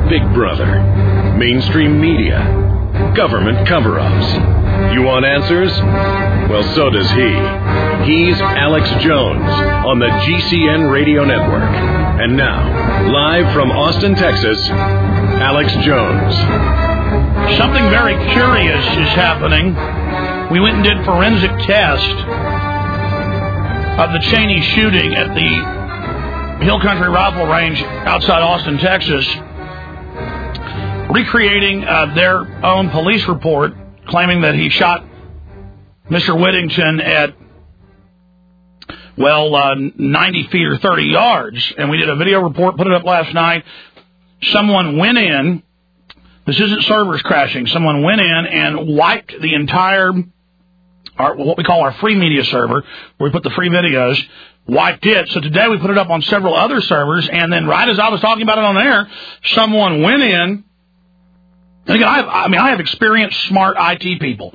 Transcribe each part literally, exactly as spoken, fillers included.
Big Brother, mainstream media, government cover-ups. You want answers? Well, so does he. He's Alex Jones on the G C N Radio Network. And now, live from Austin, Texas, Alex Jones. Something very curious is happening. We went and did forensic test of the Cheney shooting at the Hill Country Rifle Range outside Austin, Texas, recreating uh, their own police report claiming that he shot Mister Whittington at, well, uh, ninety feet or thirty yards. And we did a video report, put it up last night. Someone went in. This isn't servers crashing. Someone went in and wiped the entire, our, what we call our free media server, where we put the free videos, wiped it. So today we put it up on several other servers, and then right as I was talking about it on air, someone went in. And again, I, have, I mean, I have experienced, smart I T people.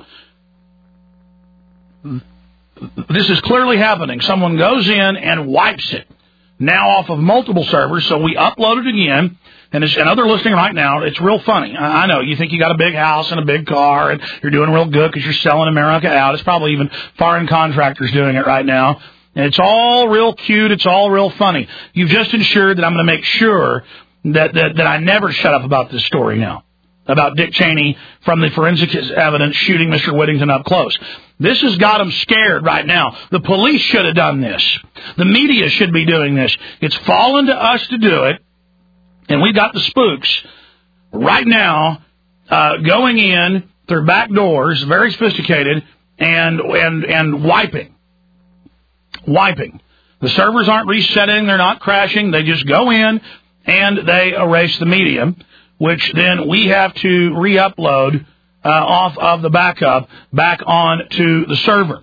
This is clearly happening. Someone goes in and wipes it, now off of multiple servers, so we upload it again. And, it's, and other listening right now, it's real funny. I, I know, you think you got a big house and a big car, and you're doing real good because you're selling America out. It's probably even foreign contractors doing it right now. And it's all real cute. It's all real funny. You've just ensured that I'm going to make sure that, that, that I never shut up about this story now, about Dick Cheney from the forensic evidence shooting Mister Whittington up close. This has got them scared right now. The police should have done this. The media should be doing this. It's fallen to us to do it, and we've got the spooks right now uh, going in through back doors, very sophisticated, and and and wiping. Wiping. The servers aren't resetting. They're not crashing. They just go in, and they erase the media, which then we have to re-upload uh, off of the backup back onto the server.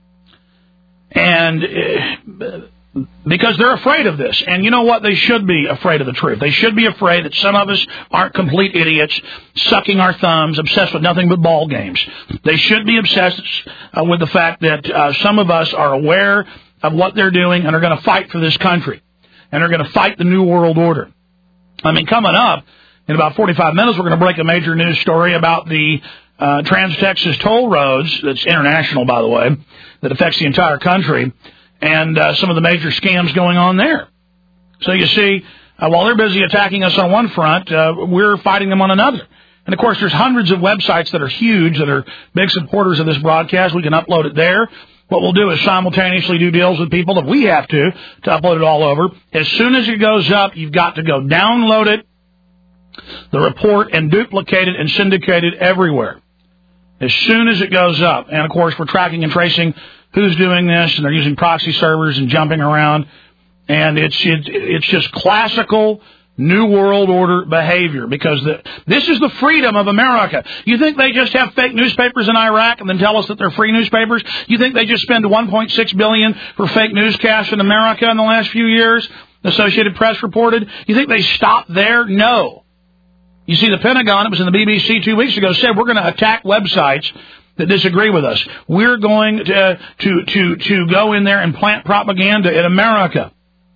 And uh, because they're afraid of this. And you know what? They should be afraid of the truth. They should be afraid that some of us aren't complete idiots, sucking our thumbs, obsessed with nothing but ball games. They should be obsessed uh, with the fact that uh, some of us are aware of what they're doing and are going to fight for this country. And are going to fight the New World Order. I mean, coming up, in about forty-five minutes, we're going to break a major news story about the uh, Trans-Texas toll roads, that's international, by the way, that affects the entire country, and uh, some of the major scams going on there. So you see, uh, while they're busy attacking us on one front, uh, we're fighting them on another. And, of course, there's hundreds of websites that are huge, that are big supporters of this broadcast. We can upload it there. What we'll do is simultaneously do deals with people if we have to, to upload it all over. As soon as it goes up, you've got to go download it, the report, and duplicate it and syndicate it everywhere as soon as it goes up. And, of course, we're tracking and tracing who's doing this, and they're using proxy servers and jumping around. And it's it, it's just classical New World Order behavior, because the, this is the freedom of America. You think they just have fake newspapers in Iraq and then tell us that they're free newspapers? You think they just spend one point six billion dollars for fake newscasts in America in the last few years? The Associated Press reported. You think they stopped there? No. You see, the Pentagon, it was in the B B C two weeks ago, said we're going to attack websites that disagree with us. We're going to, to, to, to go in there and plant propaganda in America.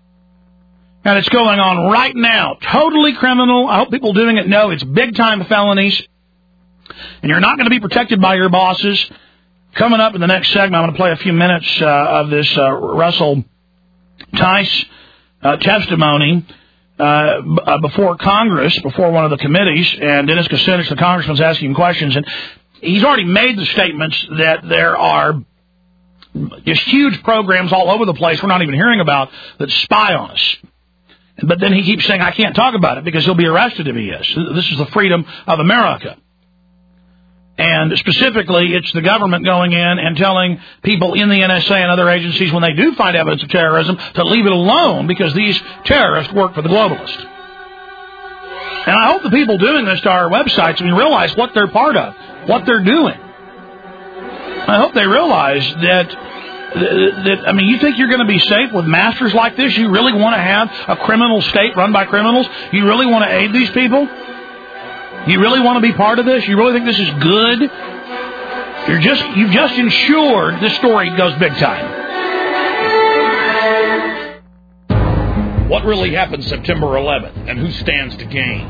And it's going on right now. Totally criminal. I hope people doing it know it's big-time felonies. And you're not going to be protected by your bosses. Coming up in the next segment, I'm going to play a few minutes uh, of this uh, Russell Tice uh, testimony uh, b- uh, before Congress, before one of the committees. And Dennis Kucinich, the congressman's asking him questions. And he's already made the statements that there are just huge programs all over the place we're not even hearing about that spy on us. But then he keeps saying, I can't talk about it because he'll be arrested if he is. This is the freedom of America. And specifically, it's the government going in and telling people in the N S A and other agencies when they do find evidence of terrorism to leave it alone because these terrorists work for the globalists. And I hope the people doing this to our websites, I mean, realize what they're part of, what they're doing. I hope they realize that That, I mean, you think you're going to be safe with masters like this? You really want to have a criminal state run by criminals? You really want to aid these people? You really want to be part of this? You really think this is good? You're just, you've just ensured this story goes big time. What really happened September eleventh, and who stands to gain?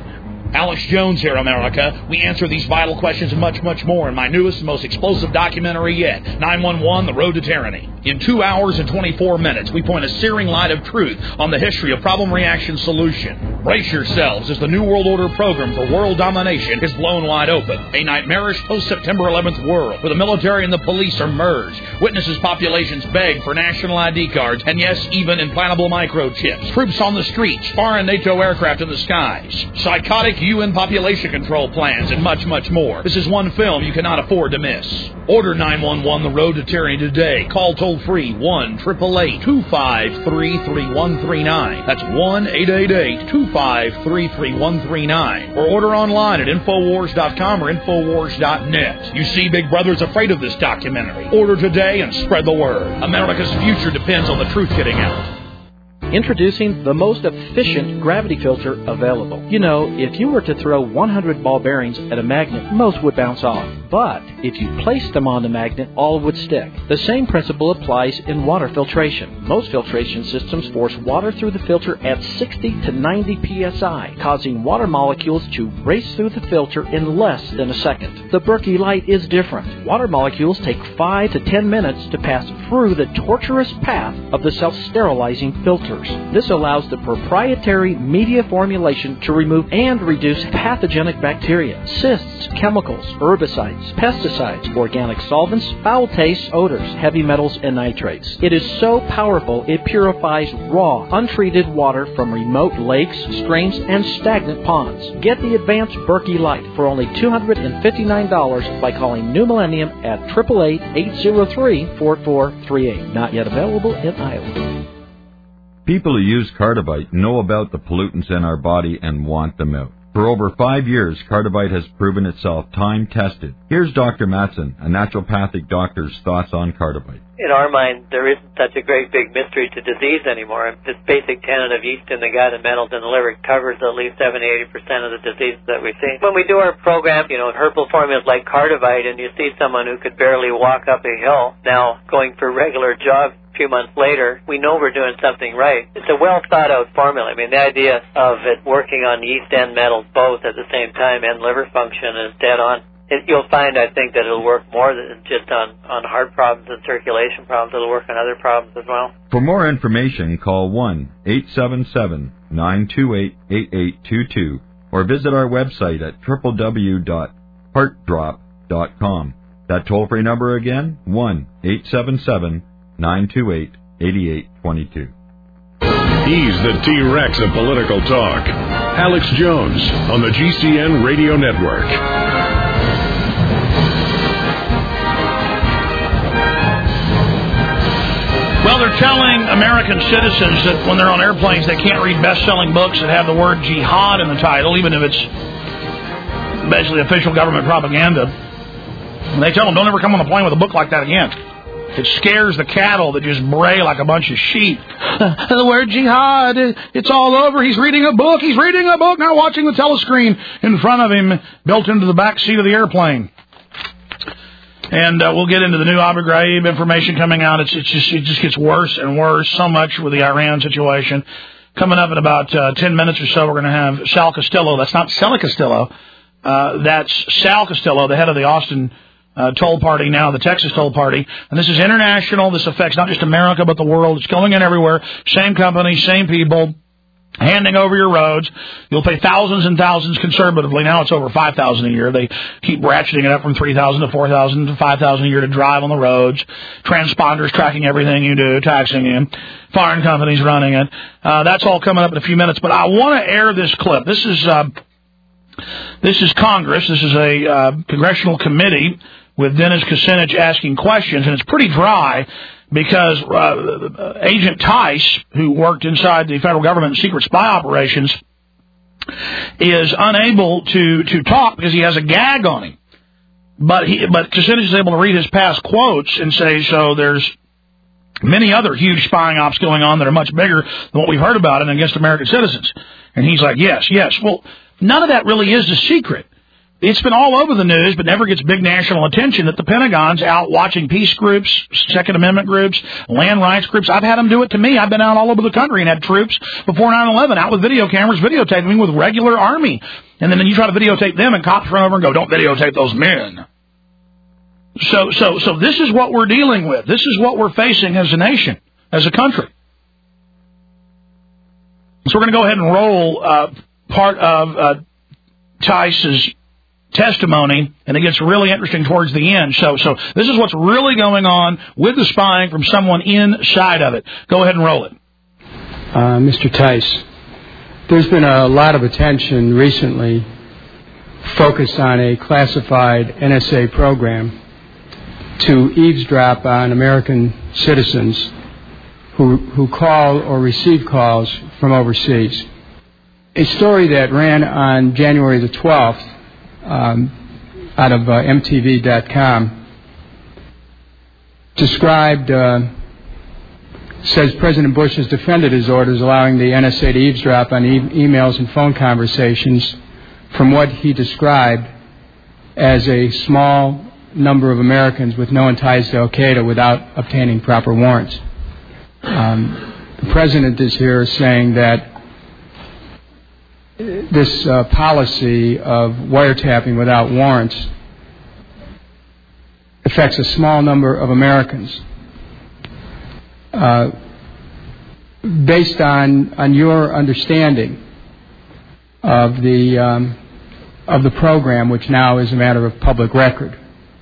Alex Jones here, America. We answer these vital questions and much, much more in my newest and most explosive documentary yet, nine one one, The Road to Tyranny. In two hours and twenty-four minutes, we point a searing light of truth on the history of problem-reaction solution. Brace yourselves as the New World Order program for world domination is blown wide open. A nightmarish post-September eleventh world where the military and the police are merged. Witnesses populations beg for national I D cards and, yes, even implantable microchips. Troops on the streets, foreign NATO aircraft in the skies. Psychotic U N population control plans, and much, much more. This is one film you cannot afford to miss. Order nine one one The Road to Tyranny today. Call toll-free one eight eight eight, two five three, three one three nine. That's one eight eight eight, two five three, three one three nine. Or order online at Infowars dot com or Infowars dot net. You see, Big Brother's afraid of this documentary. Order today and spread the word. America's future depends on the truth getting out. Introducing the most efficient gravity filter available. You know, if you were to throw one hundred ball bearings at a magnet, most would bounce off. But if you placed them on the magnet, all would stick. The same principle applies in water filtration. Most filtration systems force water through the filter at sixty to ninety P S I, causing water molecules to race through the filter in less than a second. The Berkey Light is different. Water molecules take five to ten minutes to pass through the torturous path of the self-sterilizing filters. This allows the proprietary media formulation to remove and reduce pathogenic bacteria, cysts, chemicals, herbicides, pesticides, organic solvents, foul tastes, odors, heavy metals, and nitrates. It is so powerful it purifies raw, untreated water from remote lakes, streams, and stagnant ponds. Get the advanced Berkey Light for only two hundred fifty-nine dollars by calling New Millennium at eight eight eight, eight zero three, four four three eight. Not yet available in Iowa. People who use Cardivite know about the pollutants in our body and want them out. For over five years, Cardivite has proven itself time-tested. Here's Doctor Matson, a naturopathic doctor's thoughts on Cardivite. In our mind, there isn't such a great big mystery to disease anymore. This basic tenet of yeast in the gut and metals in the liver covers at least seventy to eighty percent of the diseases that we see. When we do our program, you know, herbal formulas like Cardivite, and you see someone who could barely walk up a hill now going for regular jogs, a few months later, we know we're doing something right. It's a well-thought-out formula. I mean, the idea of it working on yeast and metals both at the same time and liver function is dead on. It, you'll find, I think, that it'll work more than just on, on heart problems and circulation problems. It'll work on other problems as well. For more information, call one eight seven seven, nine two eight, eight eight two two or visit our website at w w w dot heart drop dot com. That toll-free number again, one eight seven seven, nine two eight, eight eight two two. He's the T-Rex of political talk. Alex Jones on the G C N Radio Network. Well, they're telling American citizens that when they're on airplanes, they can't read best-selling books that have the word jihad in the title, even if it's basically official government propaganda. And they tell them, don't ever come on a plane with a book like that again. It scares the cattle that just bray like a bunch of sheep. The word jihad, it's all over. He's reading a book. He's reading a book, not watching the telescreen in front of him, built into the back seat of the airplane. And uh, we'll get into the new Abu Ghraib information coming out. It's, it's just, it just gets worse and worse, so much with the Iran situation. Coming up in about uh, ten minutes or so, we're going to have Sal Castillo. That's not Sally Castillo. Uh, that's Sal Castillo, the head of the Austin uh, Toll Party now, the Texas Toll Party. And this is international. This affects not just America, but the world. It's going in everywhere. Same company, same people. Handing over your roads. You'll pay thousands and thousands conservatively. Now it's over five thousand dollars a year. They keep ratcheting it up from three thousand dollars to four thousand dollars to five thousand dollars a year to drive on the roads. Transponders tracking everything you do, taxing you. Foreign companies running it. Uh, that's all coming up in a few minutes. But I want to air this clip. This is uh, this is Congress. This is a uh, congressional committee with Dennis Kucinich asking questions, and it's pretty dry. Because uh, Agent Tice, who worked inside the federal government in secret spy operations, is unable to, to talk because he has a gag on him. But he, but Kucinich is able to read his past quotes and say, so there's many other huge spying ops going on that are much bigger than what we've heard about and against American citizens. And he's like, yes, yes. Well, none of that really is a secret. it's been all over the news, but never gets big national attention that the Pentagon's out watching peace groups, Second Amendment groups, land rights groups. I've had them do it to me. I've been out all over the country and had troops before nine eleven out with video cameras videotaping me with regular Army. And then you try to videotape them and cops run over and go, don't videotape those men. So, so, so this is what we're dealing with. This is what we're facing as a nation, as a country. So we're going to go ahead and roll uh, part of uh, Tice's testimony, and it gets really interesting towards the end. So, so this is what's really going on with the spying from someone inside of it. Go ahead and roll it. Uh, Mister Tice, there's been a lot of attention recently focused on a classified N S A program to eavesdrop on American citizens who, who call or receive calls from overseas. A story that ran on January the twelfth um, out of uh, M T V dot com described, uh, says President Bush has defended his orders allowing the N S A to eavesdrop on e- emails and phone conversations from what he described as a small number of Americans with known ties to Al-Qaeda without obtaining proper warrants. Um, the President is here saying that this uh, policy of wiretapping without warrants affects a small number of Americans. Uh, based on on your understanding of the um, of the program, which now is a matter of public record,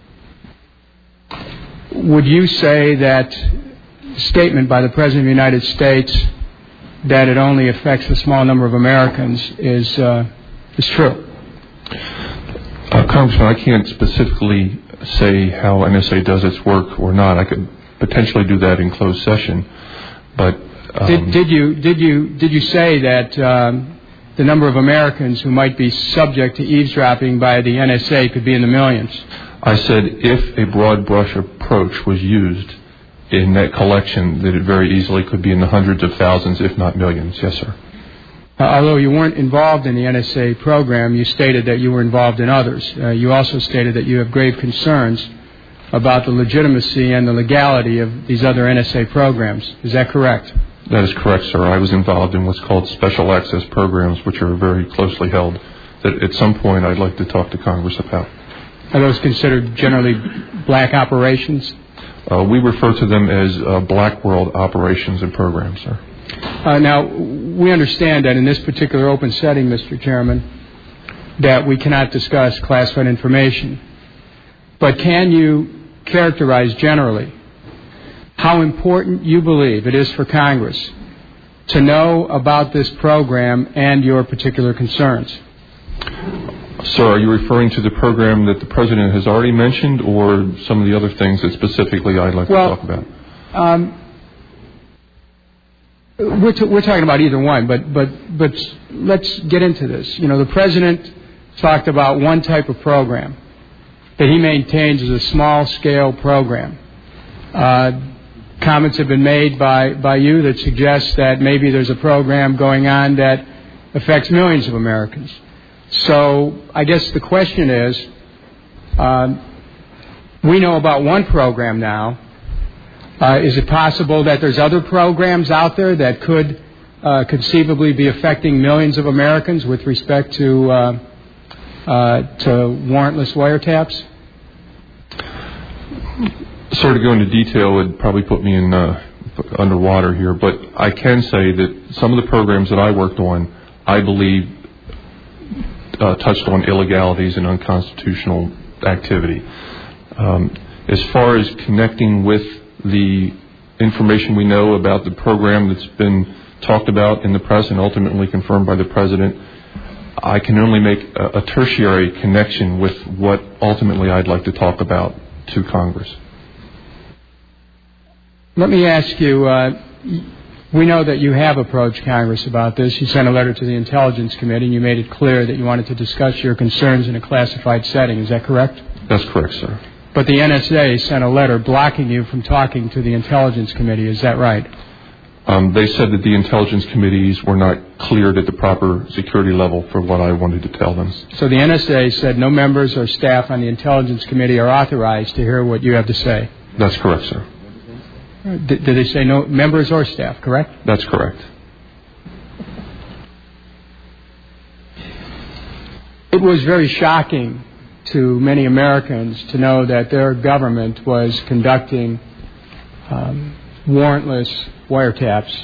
would you say that statement by the President of the United States that it only affects a small number of Americans is uh, is true? Uh, Congressman, I can't specifically say how N S A does its work or not. I could potentially do that in closed session, but um, did, did you did you did you say that um, the number of Americans who might be subject to eavesdropping by the N S A could be in the millions? I said if a broad brush approach was used in that collection, that it very easily could be in the hundreds of thousands, if not millions. Yes, sir. Uh, although you weren't involved in the N S A program, you stated that you were involved in others. Uh, you also stated that you have grave concerns about the legitimacy and the legality of these other N S A programs. Is that correct? That is correct, sir. I was involved in what's called special access programs, which are very closely held, that at some point I'd like to talk to Congress about. Are those considered generally black operations? Uh, we refer to them as uh, black world operations and programs, sir. Uh, now, we understand that in this particular open setting, Mister Chairman, that we cannot discuss classified information. But can you characterize generally how important you believe it is for Congress to know about this program and your particular concerns? Sir, are you referring to the program that the President has already mentioned or some of the other things that specifically I'd like well, to talk about? Um, we're, t- we're talking about either one, but, but, but let's get into this. You know, the President talked about one type of program that he maintains as a small-scale program. Uh, comments have been made by, by you that suggest that maybe there's a program going on that affects millions of Americans. So I guess the question is, um, we know about one program now. Uh, is it possible that there's other programs out there that could uh, conceivably be affecting millions of Americans with respect to uh, uh, to warrantless wiretaps? Sir, to go into detail would probably put me in uh, underwater here, but I can say that some of the programs that I worked on, I believe, Uh, touched on illegalities and unconstitutional activity. Um, as far as connecting with the information we know about the program that's been talked about in the press and ultimately confirmed by the President, I can only make a, a tertiary connection with what ultimately I'd like to talk about to Congress. Let me ask you, uh, we know that you have approached Congress about this. You sent a letter to the Intelligence Committee, and you made it clear that you wanted to discuss your concerns in a classified setting. Is that correct? That's correct, sir. But the N S A sent a letter blocking you from talking to the Intelligence Committee. Is that right? Um, they said that the intelligence committees were not cleared at the proper security level for what I wanted to tell them. So the N S A said no members or staff on the intelligence committee are authorized to hear what you have to say. That's correct, sir. Did, did they say no members or staff, correct? That's correct. It was very shocking to many Americans to know that their government was conducting um, warrantless wiretaps.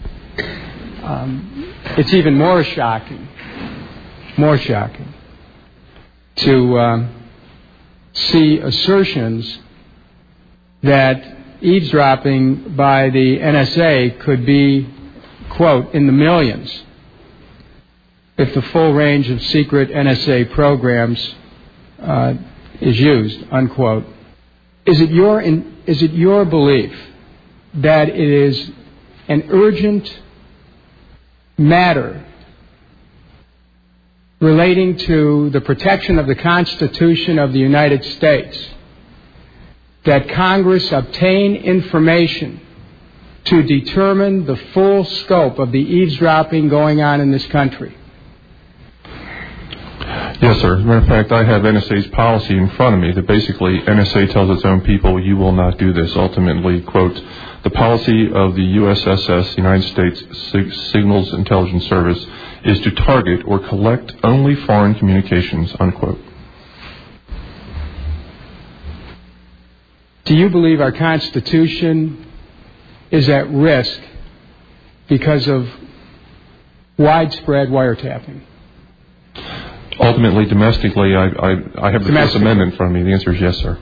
Um, it's even more shocking, more shocking, to um, see assertions that eavesdropping by the N S A could be, quote, in the millions if the full range of secret N S A programs uh, is used, unquote. Is it your in, is it your belief that it is an urgent matter relating to the protection of the Constitution of the United States that Congress obtain information to determine the full scope of the eavesdropping going on in this country? Yes, sir. As a matter of fact, I have N S A's policy in front of me that basically N S A tells its own people, you will not do this. Ultimately, quote, the policy of the U S S S, United States Sig- Signals Intelligence Service, is to target or collect only foreign communications, unquote. Do you believe our Constitution is at risk because of widespread wiretapping? Ultimately, domestically, I, I, I have the Fourth Amendment in front of me. The answer is yes, sir.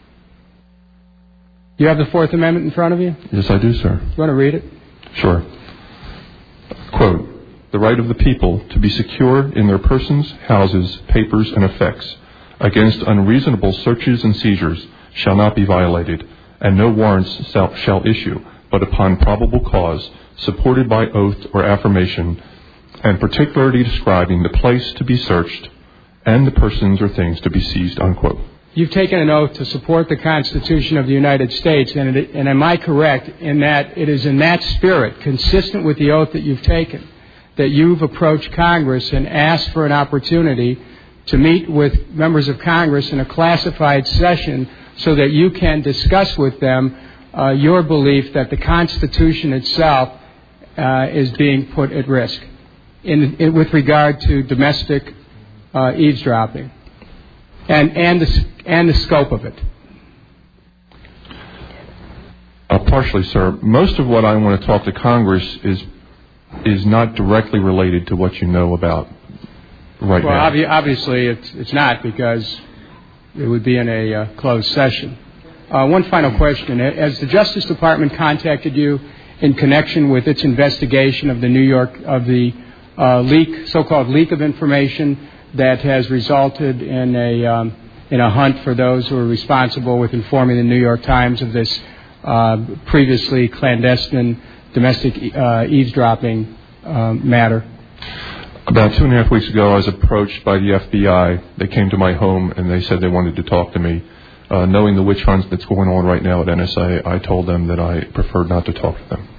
You have the Fourth Amendment in front of you? Yes, I do, sir. You want to read it? Sure. Quote, the right of the people to be secure in their persons, houses, papers, and effects against unreasonable searches and seizures shall not be violated, and no warrants shall, shall issue, but upon probable cause, supported by oath or affirmation, and particularly describing the place to be searched and the persons or things to be seized, unquote. You've taken an oath to support the Constitution of the United States, and, it, and am I correct in that it is in that spirit, consistent with the oath that you've taken, that you've approached Congress and asked for an opportunity to meet with members of Congress in a classified session so that you can discuss with them uh, your belief that the Constitution itself uh, is being put at risk in, in, with regard to domestic uh, eavesdropping and, and, the, and the scope of it? Uh, partially, sir. Most of what I want to talk to Congress is is not directly related to what you know about right well, now. Well, obvi- obviously it's, it's not, because it would be in a uh, closed session. Uh, one final question. Has the Justice Department contacted you in connection with its investigation of the New York, of the uh, leak, so-called leak of information that has resulted in a, um, in a hunt for those who are responsible with informing the New York Times of this uh, previously clandestine domestic uh, eavesdropping uh, matter? About two and a half weeks ago, I was approached by the F B I. They came to my home and they said they wanted to talk to me. Uh, knowing the witch hunt that's going on right now at N S A, I told them that I preferred not to talk to them.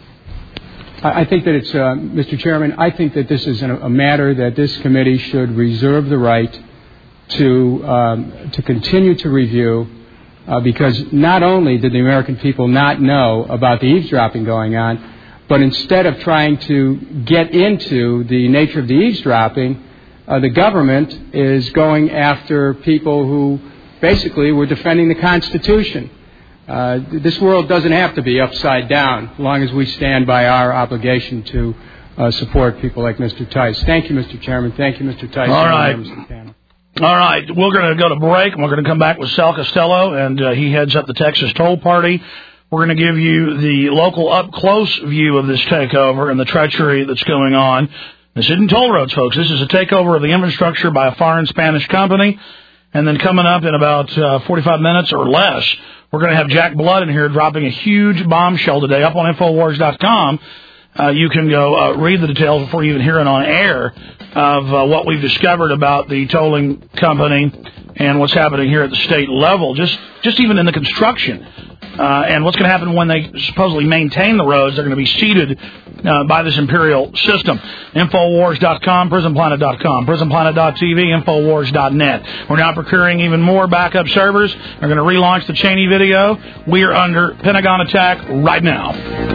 I think that it's, uh, Mister Chairman, I think that this is a matter that this committee should reserve the right to um, to continue to review, uh, because not only did the American people not know about the eavesdropping going on, but instead of trying to get into the nature of the eavesdropping, uh, the government is going after people who basically were defending the Constitution. Uh, this world doesn't have to be upside down as long as we stand by our obligation to uh, support people like Mister Tice. Thank you, Mister Chairman. Thank you, Mister Tice. All right. All right. We're going to go to break, and we're going to come back with Sal Costello, and uh, he heads up the Texas Toll Party. We're going to give you the local up-close view of this takeover and the treachery that's going on. This isn't toll roads, folks. This is a takeover of the infrastructure by a foreign Spanish company. And then coming up in about uh, forty-five minutes or less, we're going to have Jack Blood in here dropping a huge bombshell today up on Infowars dot com. Uh, you can go uh, read the details before you even hear it on air of uh, what we've discovered about the tolling company and what's happening here at the state level, just just even in the construction Uh, and what's going to happen when they supposedly maintain the roads? They're going to be seeded uh, by this imperial system. Infowars dot com, Prison Planet dot com, Prison Planet dot T V, Infowars dot net. We're now procuring even more backup servers. They're going to relaunch the Cheney video. We are under Pentagon attack right now.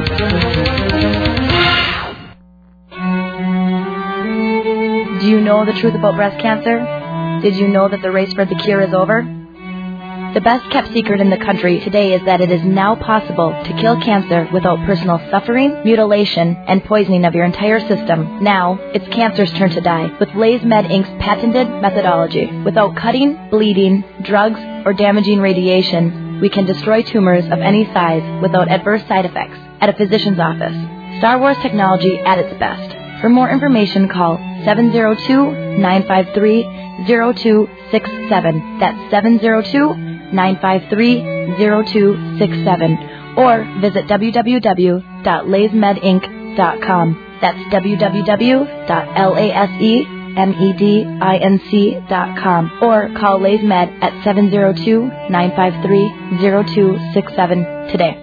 Do you know the truth about breast cancer? Did you know that the race for the cure is over? The best-kept secret in the country today is that it is now possible to kill cancer without personal suffering, mutilation, and poisoning of your entire system. Now, it's cancer's turn to die with LaysMed Incorporated's patented methodology. Without cutting, bleeding, drugs, or damaging radiation, we can destroy tumors of any size without adverse side effects at a physician's office. Star Wars technology at its best. For more information, call seven zero two, nine five three, zero two six seven. That's seven zero two, nine five three, zero two six seven. Or visit w w w dot laysmed inc dot com. That's w w w dot laysmed dot com. Or call LaysMed at seven zero two, nine five three, zero two six seven today.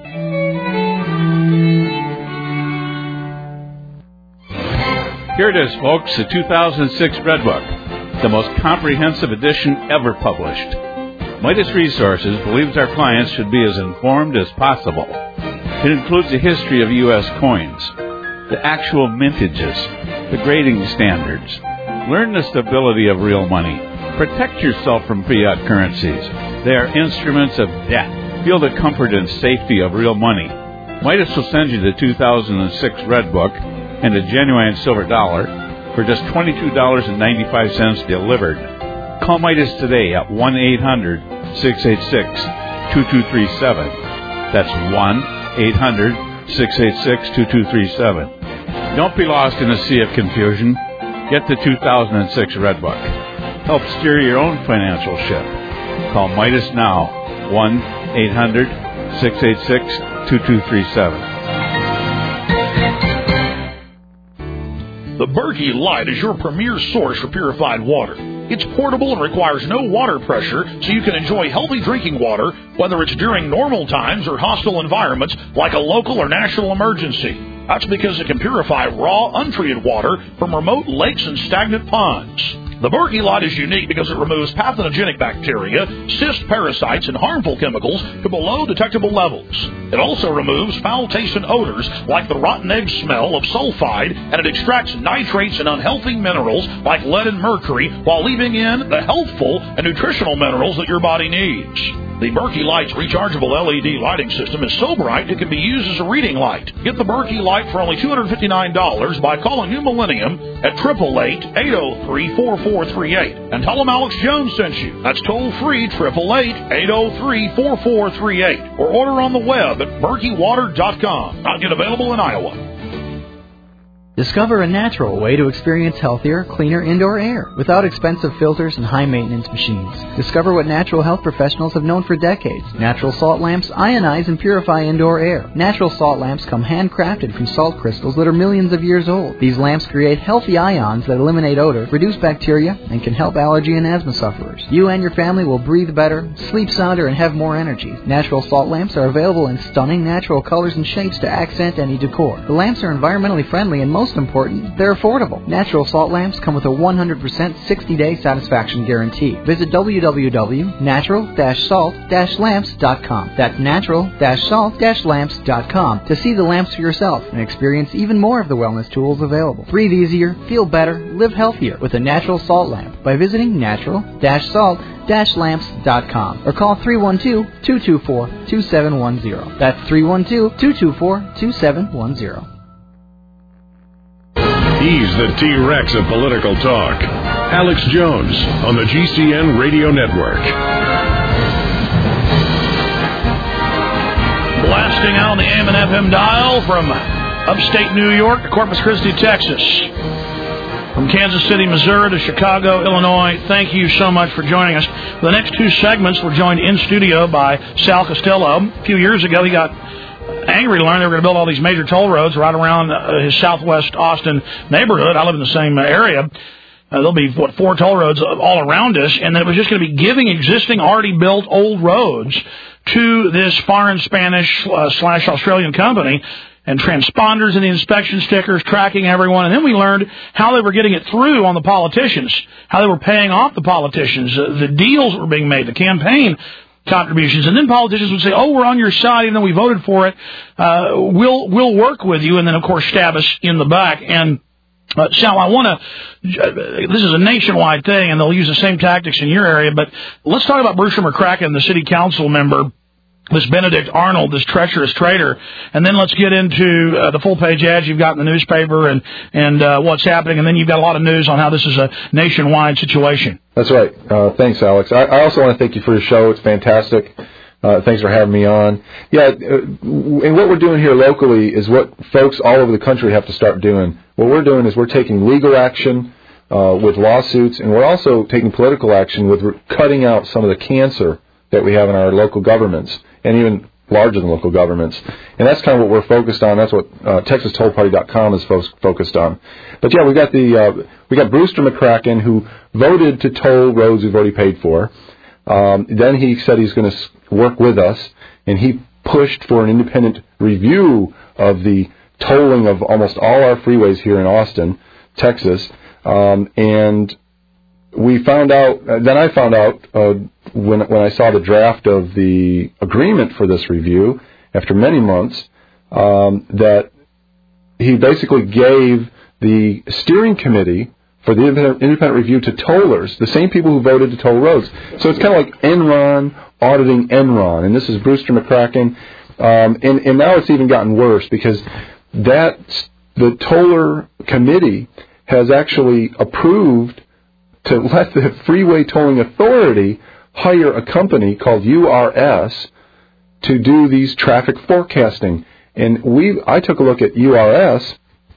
Here it is, folks, the two thousand six Red Book, the most comprehensive edition ever published. Midas Resources believes our clients should be as informed as possible. It includes a history of U S coins, the actual mintages, the grading standards. Learn the stability of real money. Protect yourself from fiat currencies. They are instruments of debt. Feel the comfort and safety of real money. Midas will send you the two thousand six Red Book and a genuine silver dollar for just twenty-two dollars and ninety-five cents delivered. Call Midas today at one eight hundred, six eight six, two two three seven. That's one eight hundred, six eight six, two two three seven. Don't be lost in a sea of confusion. Get the two thousand six Red Book. Help steer your own financial ship. Call Midas now, one eight hundred, six eight six, two two three seven. The Berkey Light is your premier source for purified water. It's portable and requires no water pressure, so you can enjoy healthy drinking water, whether it's during normal times or hostile environments like a local or national emergency. That's because it can purify raw, untreated water from remote lakes and stagnant ponds. The Berkey Light is unique because it removes pathogenic bacteria, cyst parasites, and harmful chemicals to below detectable levels. It also removes foul-tasting odors like the rotten egg smell of sulfide, and it extracts nitrates and unhealthy minerals like lead and mercury while leaving in the healthful and nutritional minerals that your body needs. The Berkey Light's rechargeable L E D lighting system is so bright it can be used as a reading light. Get the Berkey Light for only two hundred fifty-nine dollars by calling New Millennium at eight eight eight, eight oh three, four four three eight. And tell them Alex Jones sent you. That's toll-free, eight eight eight, eight oh three, four four three eight. Or order on the web at berkey water dot com. Not yet available in Iowa. Discover a natural way to experience healthier, cleaner indoor air without expensive filters and high-maintenance machines. Discover what natural health professionals have known for decades. Natural salt lamps ionize and purify indoor air. Natural salt lamps come handcrafted from salt crystals that are millions of years old. These lamps create healthy ions that eliminate odor, reduce bacteria, and can help allergy and asthma sufferers. You and your family will breathe better, sleep sounder, and have more energy. Natural salt lamps are available in stunning natural colors and shapes to accent any decor. The lamps are environmentally friendly and most important, they're affordable. Natural salt lamps come with a one hundred percent sixty-day satisfaction guarantee. Visit w w w dot natural dash salt dash lamps dot com. That's natural dash salt dash lamps dot com to see the lamps for yourself and experience even more of the wellness tools available. Breathe easier, feel better, live healthier with a natural salt lamp by visiting natural dash salt dash lamps dot com or call three one two, two two four, two seven one zero. That's three one two, two two four, two seven one zero. He's the T-Rex of political talk. Alex Jones on the G C N Radio Network. Blasting out on the A M and F M dial from upstate New York to Corpus Christi, Texas. From Kansas City, Missouri to Chicago, Illinois, thank you so much for joining us. For the next two segments, we're joined in studio by Sal Costello. A few years ago, he got angry to learn they were going to build all these major toll roads right around uh, his southwest Austin neighborhood. I live in the same uh, area. Uh, there'll be, what, four toll roads all around us, and then it was just going to be giving existing, already built old roads to this foreign Spanish uh, slash Australian company, and transponders and the inspection stickers tracking everyone. And then we learned how they were getting it through on the politicians, how they were paying off the politicians, uh, the deals that were being made, the campaign contributions. And then politicians would say, oh, we're on your side, even though we voted for it. Uh, we'll, we'll work with you. And then, of course, stab us in the back. And Uh, Sal, I want to, uh, this is a nationwide thing, and they'll use the same tactics in your area, but let's talk about Brewster McCracken, the city council member, this Benedict Arnold, this treacherous traitor, and then let's get into uh, the full-page ads you've got in the newspaper and, and uh, what's happening, and then you've got a lot of news on how this is a nationwide situation. That's right. Uh, thanks, Alex. I, I also want to thank you for your show. It's fantastic. Uh, thanks for having me on. Yeah, uh, and what we're doing here locally is what folks all over the country have to start doing. What we're doing is we're taking legal action uh, with lawsuits, and we're also taking political action with re- cutting out some of the cancer that we have in our local governments, and even larger than local governments. And that's kind of what we're focused on. That's what uh, Texas Toll Party dot com is fo- focused on. But yeah, we got the uh, we got Brewster McCracken, who voted to toll roads we've already paid for. Um, then he said he's going to work with us, and he pushed for an independent review of the tolling of almost all our freeways here in Austin, Texas. Um, and we found out, uh, then I found out uh, when when I saw the draft of the agreement for this review, after many months, um, that he basically gave the steering committee for the independent review to tollers, the same people who voted to toll roads. So it's kind of like Enron auditing Enron, and this is Brewster McCracken. Um, and, and now it's even gotten worse because that the toller committee has actually approved to let the Freeway Tolling Authority hire a company called U R S to do these traffic forecasting. And we, I took a look at U R S,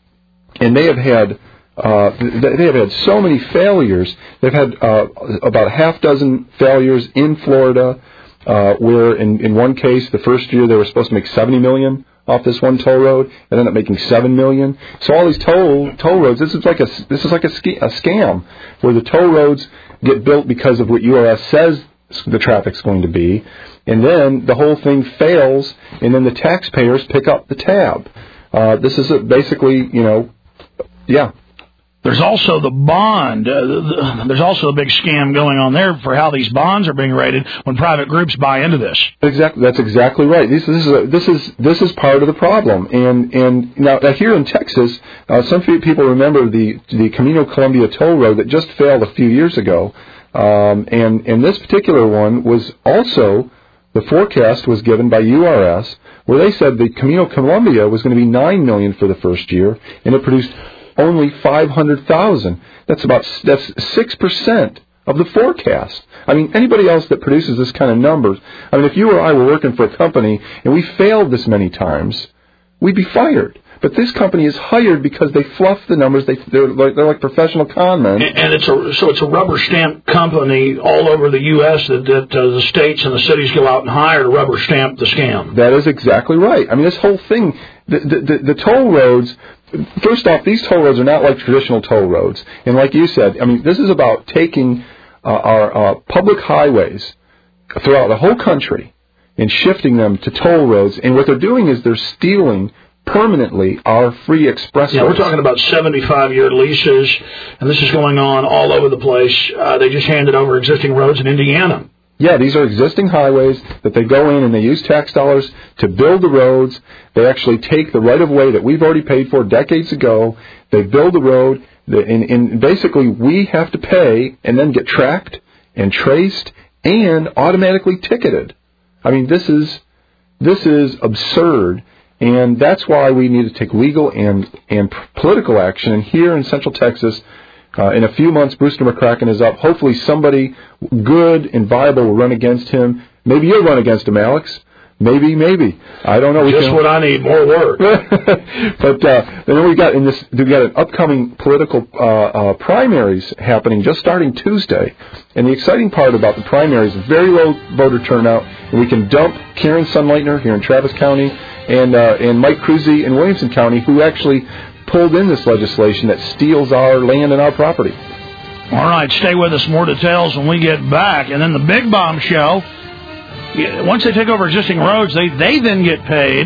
and they have had Uh, they have had so many failures. They've had uh, about a half dozen failures in Florida, uh, where in, in one case, the first year they were supposed to make seventy million dollars off this one toll road, and ended up making seven million dollars. So all these toll toll roads, this is like a this is like a, ski, a scam, where the toll roads get built because of what U R S says the traffic's going to be, and then the whole thing fails, and then the taxpayers pick up the tab. Uh, this is a, basically, you know, yeah. There's also the bond. Uh, the, there's also a big scam going on there for how these bonds are being rated when private groups buy into this. Exactly, that's exactly right. This, this is a, this is this is part of the problem. And and now here in Texas, uh, some people remember the the Camino Colombia toll road that just failed a few years ago. Um, and and this particular one was also, the forecast was given by U R S, where they said the Camino Colombia was going to be nine million dollars for the first year, and it produced only five hundred thousand. That's about that's six percent of the forecast. I mean, anybody else that produces this kind of numbers, I mean, if you or I were working for a company and we failed this many times, we'd be fired. But this company is hired because they fluff the numbers. They they're like, they're like professional con men. And, and it's a so it's a rubber stamp company all over the U S that, that uh, the states and the cities go out and hire to rubber stamp the scam. That is exactly right. I mean, this whole thing, the the, the, the toll roads. First off, these toll roads are not like traditional toll roads. And like you said, I mean, this is about taking uh, our uh, public highways throughout the whole country and shifting them to toll roads. And what they're doing is they're stealing permanently our free express Yeah, roads. we're talking about seventy-five year leases, and this is going on all over the place. Uh, they just handed over existing roads in Indiana. Yeah, these are existing highways that they go in and they use tax dollars to build the roads. They actually take the right-of-way that we've already paid for decades ago. They build the road, and, and basically we have to pay and then get tracked and traced and automatically ticketed. I mean, this is this is absurd, and that's why we need to take legal and, and political action. And here in Central Texas, Uh, in a few months, Brewster McCracken is up. Hopefully somebody good and viable will run against him. Maybe you'll run against him, Alex. Maybe, maybe. I don't know. We Just can... what I need, more work. But uh, then we got in this. We got an upcoming political uh, uh, primaries happening, just starting Tuesday. And the exciting part about the primaries is very low voter turnout, and we can dump Karen Sunleitner here in Travis County and uh, and Mike Kruse in Williamson County, who actually pulled in this legislation that steals our land and our property. All right, stay with us. More details when we get back. And then the big bombshell, once they take over existing roads, they, they then get paid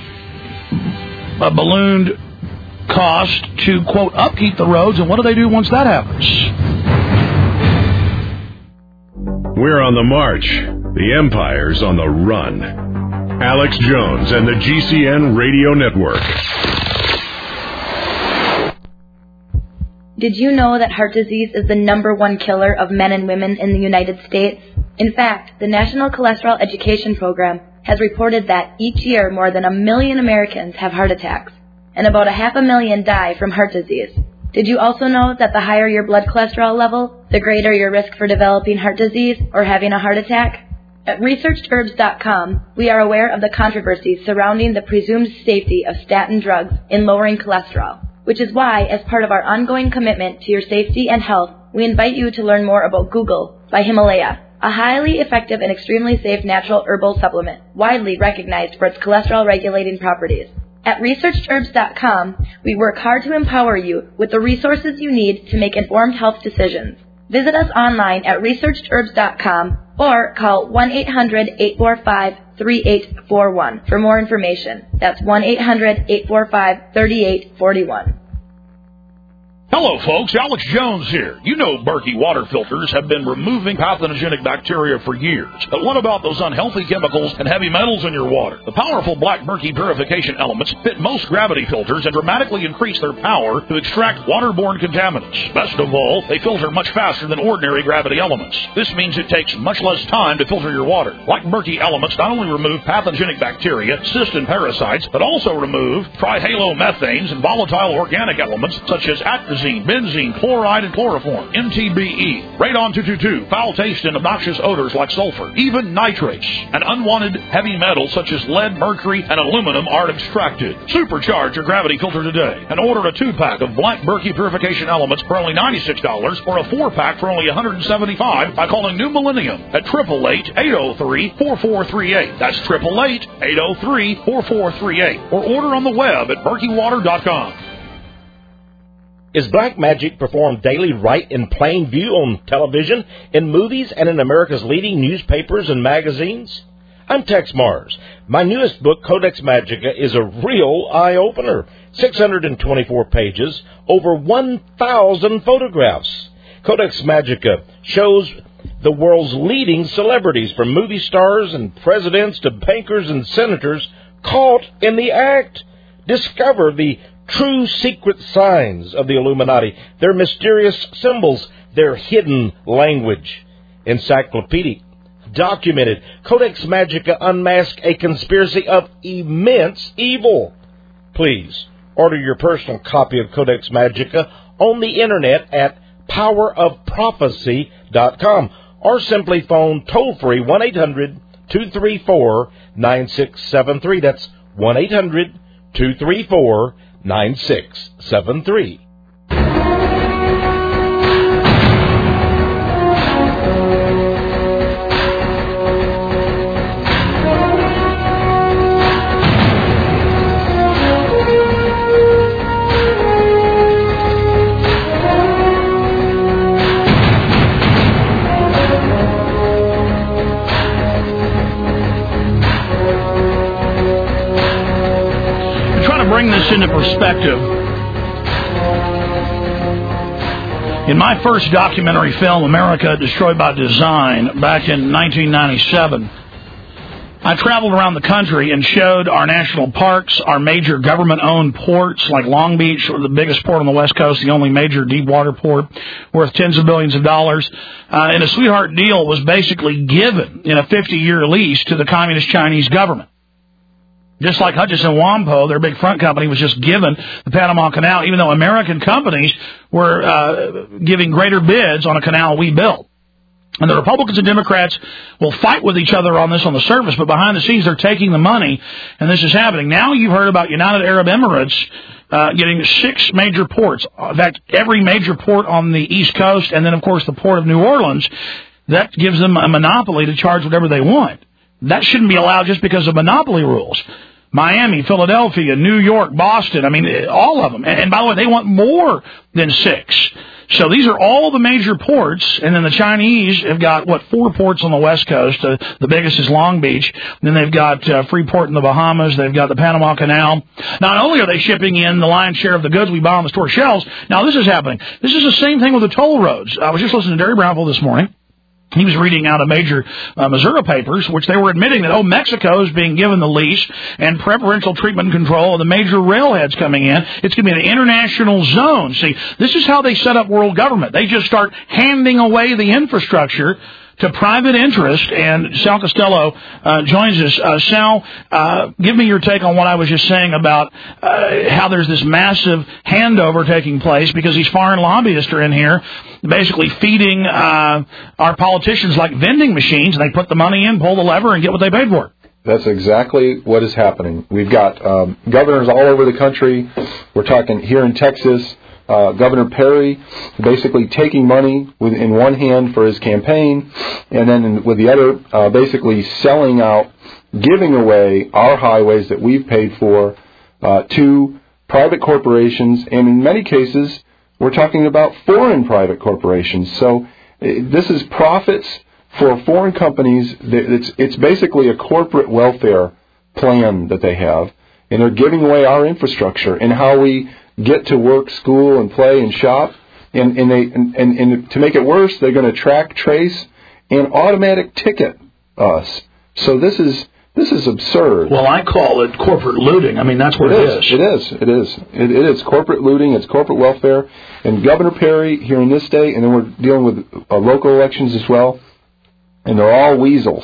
a ballooned cost to, quote, upkeep the roads. And what do they do once that happens? We're on the march. The empire's on the run. Alex Jones and the G C N Radio Network. Did you know that heart disease is the number one killer of men and women in the United States? In fact, the National Cholesterol Education Program has reported that each year more than a million Americans have heart attacks, and about a half a million die from heart disease. Did you also know that the higher your blood cholesterol level, the greater your risk for developing heart disease or having a heart attack? At researched herbs dot com, we are aware of the controversies surrounding the presumed safety of statin drugs in lowering cholesterol, which is why, as part of our ongoing commitment to your safety and health, we invite you to learn more about Google by Himalaya, a highly effective and extremely safe natural herbal supplement, widely recognized for its cholesterol-regulating properties. At researched herbs dot com, we work hard to empower you with the resources you need to make informed health decisions. Visit us online at researched herbs dot com or call one eight hundred, eight four five, three eight four one for more information. That's one eight hundred, eight four five, three eight four one. Hello, folks. Alex Jones here. You know Berkey water filters have been removing pathogenic bacteria for years. But what about those unhealthy chemicals and heavy metals in your water? The powerful Black Berkey purification elements fit most gravity filters and dramatically increase their power to extract waterborne contaminants. Best of all, they filter much faster than ordinary gravity elements. This means it takes much less time to filter your water. Black Berkey elements not only remove pathogenic bacteria, cysts, and parasites, but also remove trihalomethanes and volatile organic elements such as atrazine, benzene, chloride, and chloroform, M T B E, radon two twenty-two, foul taste and obnoxious odors like sulfur, even nitrates, and unwanted heavy metals such as lead, mercury, and aluminum are extracted. Supercharge your gravity filter today and order a two-pack of Black Berkey purification elements for only ninety-six dollars or a four-pack for only one hundred seventy-five dollars by calling New Millennium at eight eight eight, eight oh three, four four three eight. That's eight eight eight, eight oh three, four four three eight. Or order on the web at berkey water dot com. Is Black Magic performed daily right in plain view on television, in movies, and in America's leading newspapers and magazines? I'm Tex Mars. My newest book, Codex Magica, is a real eye-opener. six hundred twenty-four pages, over one thousand photographs. Codex Magica shows the world's leading celebrities, from movie stars and presidents to bankers and senators, caught in the act. Discover the true secret signs of the Illuminati, their mysterious symbols, their hidden language. Encyclopedic, documented, Codex Magica unmasks a conspiracy of immense evil. Please order your personal copy of Codex Magica on the internet at power of prophecy dot com or simply phone toll-free one eight hundred, two three four, nine six seven three. That's one eight hundred, two three four, nine six seven three. Bring this into perspective. In my first documentary film, America Destroyed by Design, back in nineteen ninety-seven, I traveled around the country and showed our national parks, our major government-owned ports like Long Beach, the biggest port on the West Coast, the only major deep-water port worth tens of billions of dollars. Uh, and a sweetheart deal was basically given in a fifty-year lease to the Communist Chinese government. Just like Hutchison Whampoa, their big front company, was just given the Panama Canal, even though American companies were uh, giving greater bids on a canal we built. And the Republicans and Democrats will fight with each other on this on the surface, but behind the scenes they're taking the money, and this is happening. Now you've heard about United Arab Emirates uh, getting six major ports. In fact, every major port on the East Coast, and then, of course, the port of New Orleans. That gives them a monopoly to charge whatever they want. That shouldn't be allowed just because of monopoly rules. Miami, Philadelphia, New York, Boston, I mean, all of them. And, and by the way, they want more than six. So these are all the major ports, and then the Chinese have got, what, four ports on the West Coast. Uh, the biggest is Long Beach. Then they've got uh, Freeport in the Bahamas. They've got the Panama Canal. Not only are they shipping in the lion's share of the goods we buy on the store shelves, now this is happening. This is the same thing with the toll roads. I was just listening to Derry Brownfield this morning. He was reading out of major uh, Missouri papers, which they were admitting that, oh, Mexico is being given the lease and preferential treatment and control of the major railheads coming in. It's going to be an international zone. See, this is how they set up world government. They just start handing away the infrastructure to private interest, and Sal Costello uh, joins us. Uh, Sal, uh, give me your take on what I was just saying about uh, how there's this massive handover taking place because these foreign lobbyists are in here basically feeding uh, our politicians like vending machines, and they put the money in, pull the lever, and get what they paid for. That's exactly what is happening. We've got um, governors all over the country. We're talking here in Texas. Uh, Governor Perry basically taking money with, in one hand for his campaign, and then in, with the other uh, basically selling out, giving away our highways that we've paid for uh, to private corporations, and in many cases, we're talking about foreign private corporations. So uh, this is profits for foreign companies. It's, it's basically a corporate welfare plan that they have, and they're giving away our infrastructure and how we get to work, school, and play and shop, and, and they and, and, and to make it worse, they're going to track, trace, and automatic ticket us. So this is this is absurd. Well, I call it corporate looting. I mean, that's what it, it is. is. It is. It is. It, it is corporate looting. It's corporate welfare. And Governor Perry here in this state, and then we're dealing with uh, local elections as well, and they're all weasels.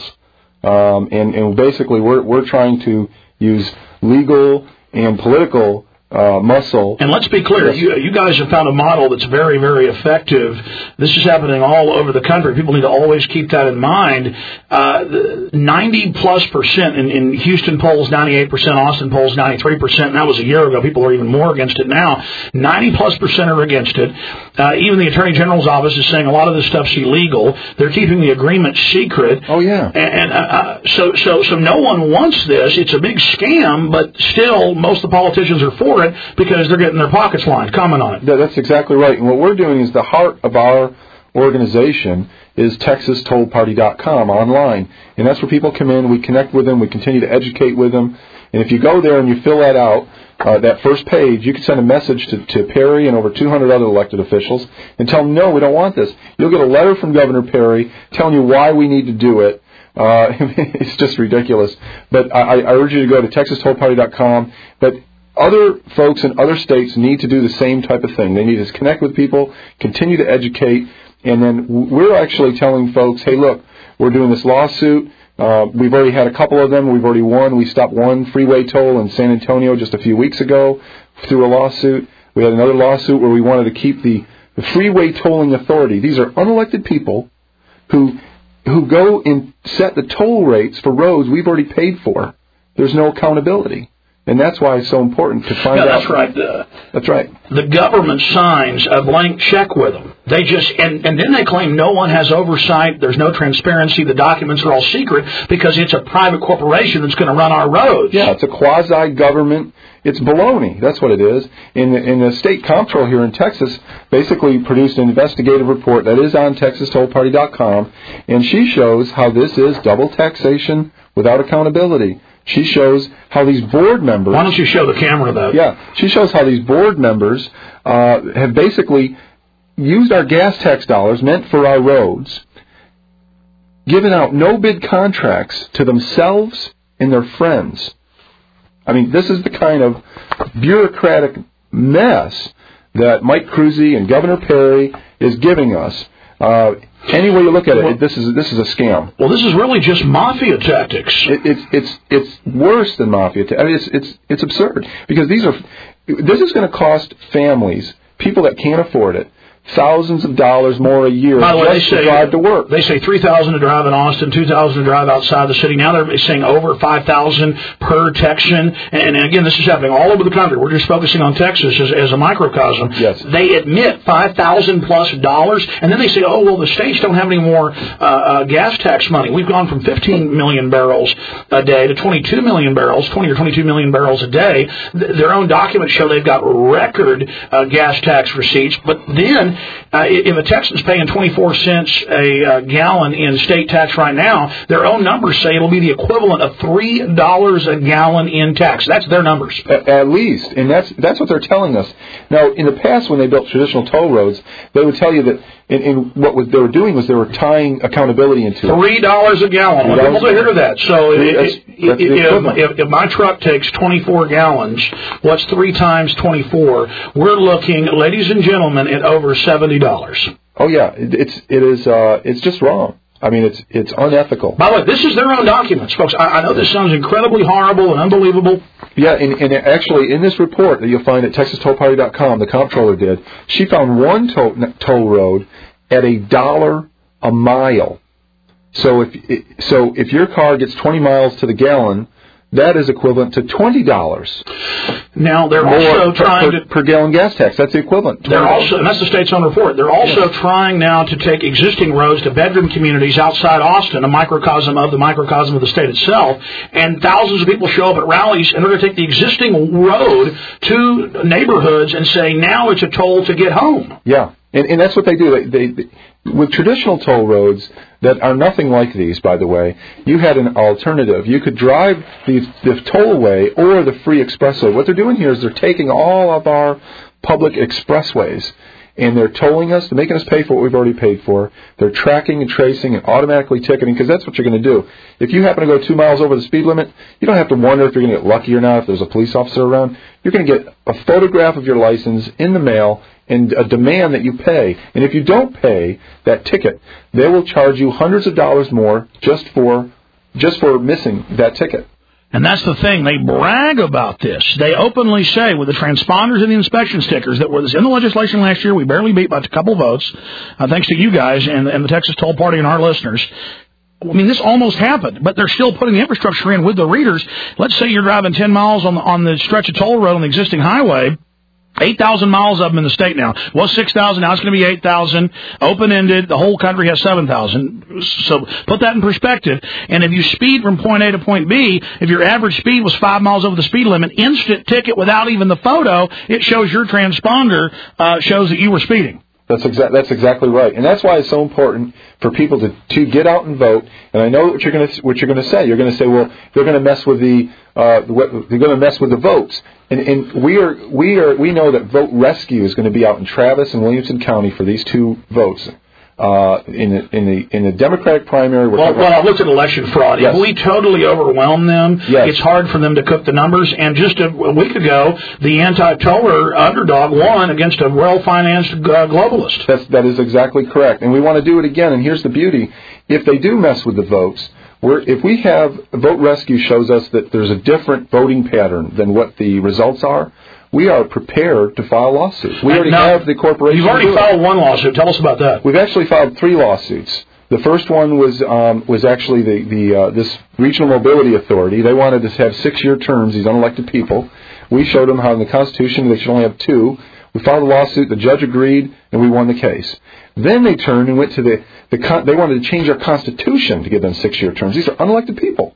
Um, and, and basically, we're we're trying to use legal and political Uh, muscle. And let's be clear, you, you guys have found a model that's very, very effective. This is happening all over the country. People need to always keep that in mind. Uh, ninety plus percent in, in Houston polls, ninety-eight percent, Austin polls, ninety-three percent, and that was a year ago. People are even more against it now. ninety plus percent are against it. Uh, even the Attorney General's office is saying a lot of this stuff's illegal. They're keeping the agreement secret. Oh, yeah. And, and uh, so, so, so no one wants this. It's a big scam, but still, most of the politicians are for it because they're getting their pockets lined. Comment on it. That's exactly right. And what we're doing is the heart of our organization is texas toll party dot com online. And that's where people come in, we connect with them, we continue to educate with them. And if you go there and you fill that out, uh, that first page, you can send a message to, to Perry and over two hundred other elected officials and tell them, no, we don't want this. You'll get a letter from Governor Perry telling you why we need to do it. Uh, it's just ridiculous. But I, I urge you to go to texas toll party dot com. But other folks in other states need to do the same type of thing. They need to connect with people, continue to educate, and then we're actually telling folks, hey, look, we're doing this lawsuit. Uh, we've already had a couple of them. We've already won. We stopped one freeway toll in San Antonio just a few weeks ago through a lawsuit. We had another lawsuit where we wanted to keep the, the freeway tolling authority. These are unelected people who who go and set the toll rates for roads we've already paid for. There's no accountability. And that's why it's so important to find yeah, out. That's right. Uh, that's right. The government signs a blank check with them. They just and, and then they claim no one has oversight. There's no transparency. The documents are all secret because it's a private corporation that's going to run our roads. Yeah, it's a quasi-government. It's baloney. That's what it is. In the, in the state comptroller here in Texas, basically produced an investigative report that is on texas toll party dot com, and she shows how this is double taxation without accountability. She shows how these board members... Why don't you show the camera, though? Yeah. She shows how these board members uh, have basically used our gas tax dollars meant for our roads, given out no-bid contracts to themselves and their friends. I mean, this is the kind of bureaucratic mess that Mike Kruse and Governor Perry is giving us. Uh, any way you look at it, well, this is this is a scam. Well, this is really just mafia tactics. It, it's it's it's worse than mafia. Ta- I mean, it's it's it's absurd because these are this is going to cost families, people that can't afford it, thousands of dollars more a year By the way, just they say, to drive to work. They say three thousand dollars to drive in Austin, two thousand dollars to drive outside the city. Now they're saying over five thousand dollars per Texan. And again, this is happening all over the country. We're just focusing on Texas as, as a microcosm. Yes. They admit five thousand dollars plus dollars, and then they say, oh, well, the states don't have any more uh, uh, gas tax money. We've gone from fifteen million barrels a day to twenty-two million barrels, twenty or twenty-two million barrels a day. Th- their own documents show they've got record uh, gas tax receipts, but then uh, if a Texan's paying twenty-four cents a uh, gallon in state tax right now, their own numbers say it'll be the equivalent of three dollars a gallon in tax. That's their numbers. At, at least, and that's that's what they're telling us. Now, in the past, when they built traditional toll roads, they would tell you that in, in what was, they were doing was they were tying accountability into it. Three dollars a gallon. I want people to hear that. So that's, it, that's if, if, if my truck takes twenty-four gallons, what's three times twenty-four? We're looking, ladies and gentlemen, at over seventy dollars. Oh yeah, it, it's it is uh, it's just wrong. I mean, it's it's unethical. By the way, this is their own documents, folks. I, I know this sounds incredibly horrible and unbelievable. Yeah, and, and actually, in this report that you'll find at Texas Toll Party dot com, the comptroller did, she found one toll, toll road at a dollar a mile. So if so, if your car gets twenty miles to the gallon, that is equivalent to twenty dollars. Now they're More also per, trying per, to per gallon gas tax. That's the equivalent. They're also, and that's the state's own report. They're also yes. trying now to take existing roads to bedroom communities outside Austin, a microcosm of the microcosm of the state itself, and thousands of people show up at rallies, and they're going to take the existing road to neighborhoods and say now it's a toll to get home. Yeah. And, and that's what they do. They, they, they, with traditional toll roads that are nothing like these, by the way, you had an alternative. You could drive the, the tollway or the free expressway. What they're doing here is they're taking all of our public expressways and they're tolling us, they're making us pay for what we've already paid for. They're tracking and tracing and automatically ticketing, because that's what you're going to do. If you happen to go two miles over the speed limit, you don't have to wonder if you're going to get lucky or not, if there's a police officer around. You're going to get a photograph of your license in the mail and a demand that you pay. And if you don't pay that ticket, they will charge you hundreds of dollars more just for just for missing that ticket. And that's the thing. They brag about this. They openly say, with the transponders and the inspection stickers that was in the legislation last year, we barely beat by a couple votes, uh, thanks to you guys and, and the Texas Toll Party and our listeners. I mean, this almost happened, but they're still putting the infrastructure in with the readers. Let's say you're driving ten miles on the, on the stretch of toll road on the existing highway. eight thousand miles of them in the state now. It was six thousand, now it's going to be eight thousand. Open-ended, the whole country has seven thousand. So put that in perspective. And if you speed from point A to point B, if your average speed was five miles over the speed limit, instant ticket without even the photo, it shows your transponder uh, shows that you were speeding. That's exa- that's exactly right, and that's why it's so important for people to, to get out and vote. And I know what you're going to what you're going to say. You're going to say, well, they're going to mess with the uh, they're going to mess with the votes. And, and we are we are we know that Vote Rescue is going to be out in Travis and Williamson County for these two votes. Uh, in the in the in the Democratic primary. Well, well, I looked at election fraud. Yes. If we totally overwhelm them, yes. it's hard for them to cook the numbers. And just a, a week ago, the anti-toller underdog won against a well-financed uh, globalist. That's that is exactly correct. And we want to do it again. And here's the beauty: if they do mess with the votes, we're, if we have Vote Rescue shows us that there's a different voting pattern than what the results are, we are prepared to file lawsuits. We already now, have the corporation. You've already filed one lawsuit. Tell us about that. We've actually filed three lawsuits. The first one was um, was actually the the uh, this Regional Mobility Authority. They wanted to have six-year terms. These unelected people. We showed them how in the Constitution they should only have two. We filed a lawsuit. The judge agreed, and we won the case. Then they turned and went to the the con- they wanted to change our Constitution to give them six-year terms. These are unelected people.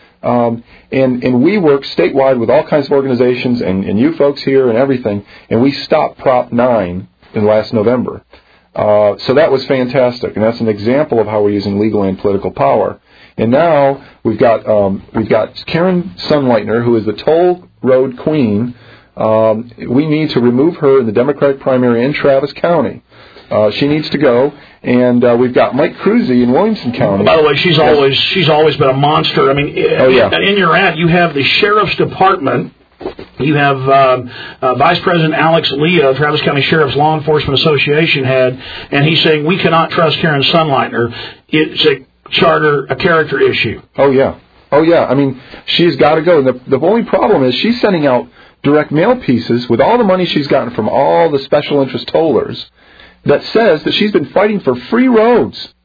Um, and, and we work statewide with all kinds of organizations and, and you folks here and everything, and we stopped Prop nine in last November. Uh, so that was fantastic, and that's an example of how we're using legal and political power. And now we've got um, we've got Karen Sunleitner, who is the toll road queen. Um, we need to remove her in the Democratic primary in Travis County. Uh, she needs to go, and uh, we've got Mike Cruzy in Williamson County. By the way, she's always she's always been a monster. I mean, oh, yeah. in your ad, you have the Sheriff's Department. You have um, uh, Vice President Alex Lea, Travis County Sheriff's Law Enforcement Association head, and he's saying we cannot trust Karen Sunleitner. It's a charter, a character issue. Oh, yeah. Oh, yeah. I mean, she's got to go. And the, the only problem is she's sending out direct mail pieces with all the money she's gotten from all the special interest tollers that says that she's been fighting for free roads.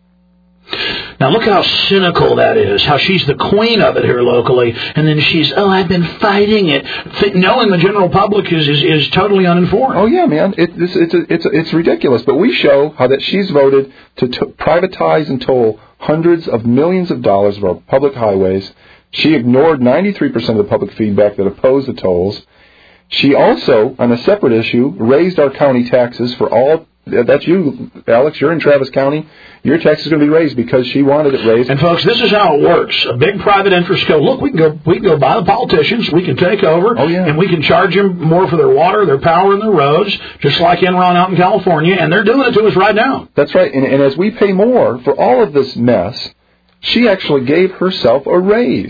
Now look how cynical that is, how she's the queen of it here locally, and then she's, oh, I've been fighting it, Th- knowing the general public is, is, is totally uninformed. Oh, yeah, man. It, this, it's, a, it's, a, it's ridiculous. But we show how that she's voted to t- privatize and toll hundreds of millions of dollars of our public highways. She ignored ninety-three percent of the public feedback that opposed the tolls. She also, on a separate issue, raised our county taxes for all that's you, Alex. You're in Travis County. Your tax is going to be raised because she wanted it raised. And folks, this is how it works. A big private interest go, look, we can go we can go buy the politicians, we can take over, oh, yeah. and we can charge them more for their water, their power, and their roads, just like Enron out in California, and they're doing it to us right now. That's right. And, and as we pay more for all of this mess, she actually gave herself a raise.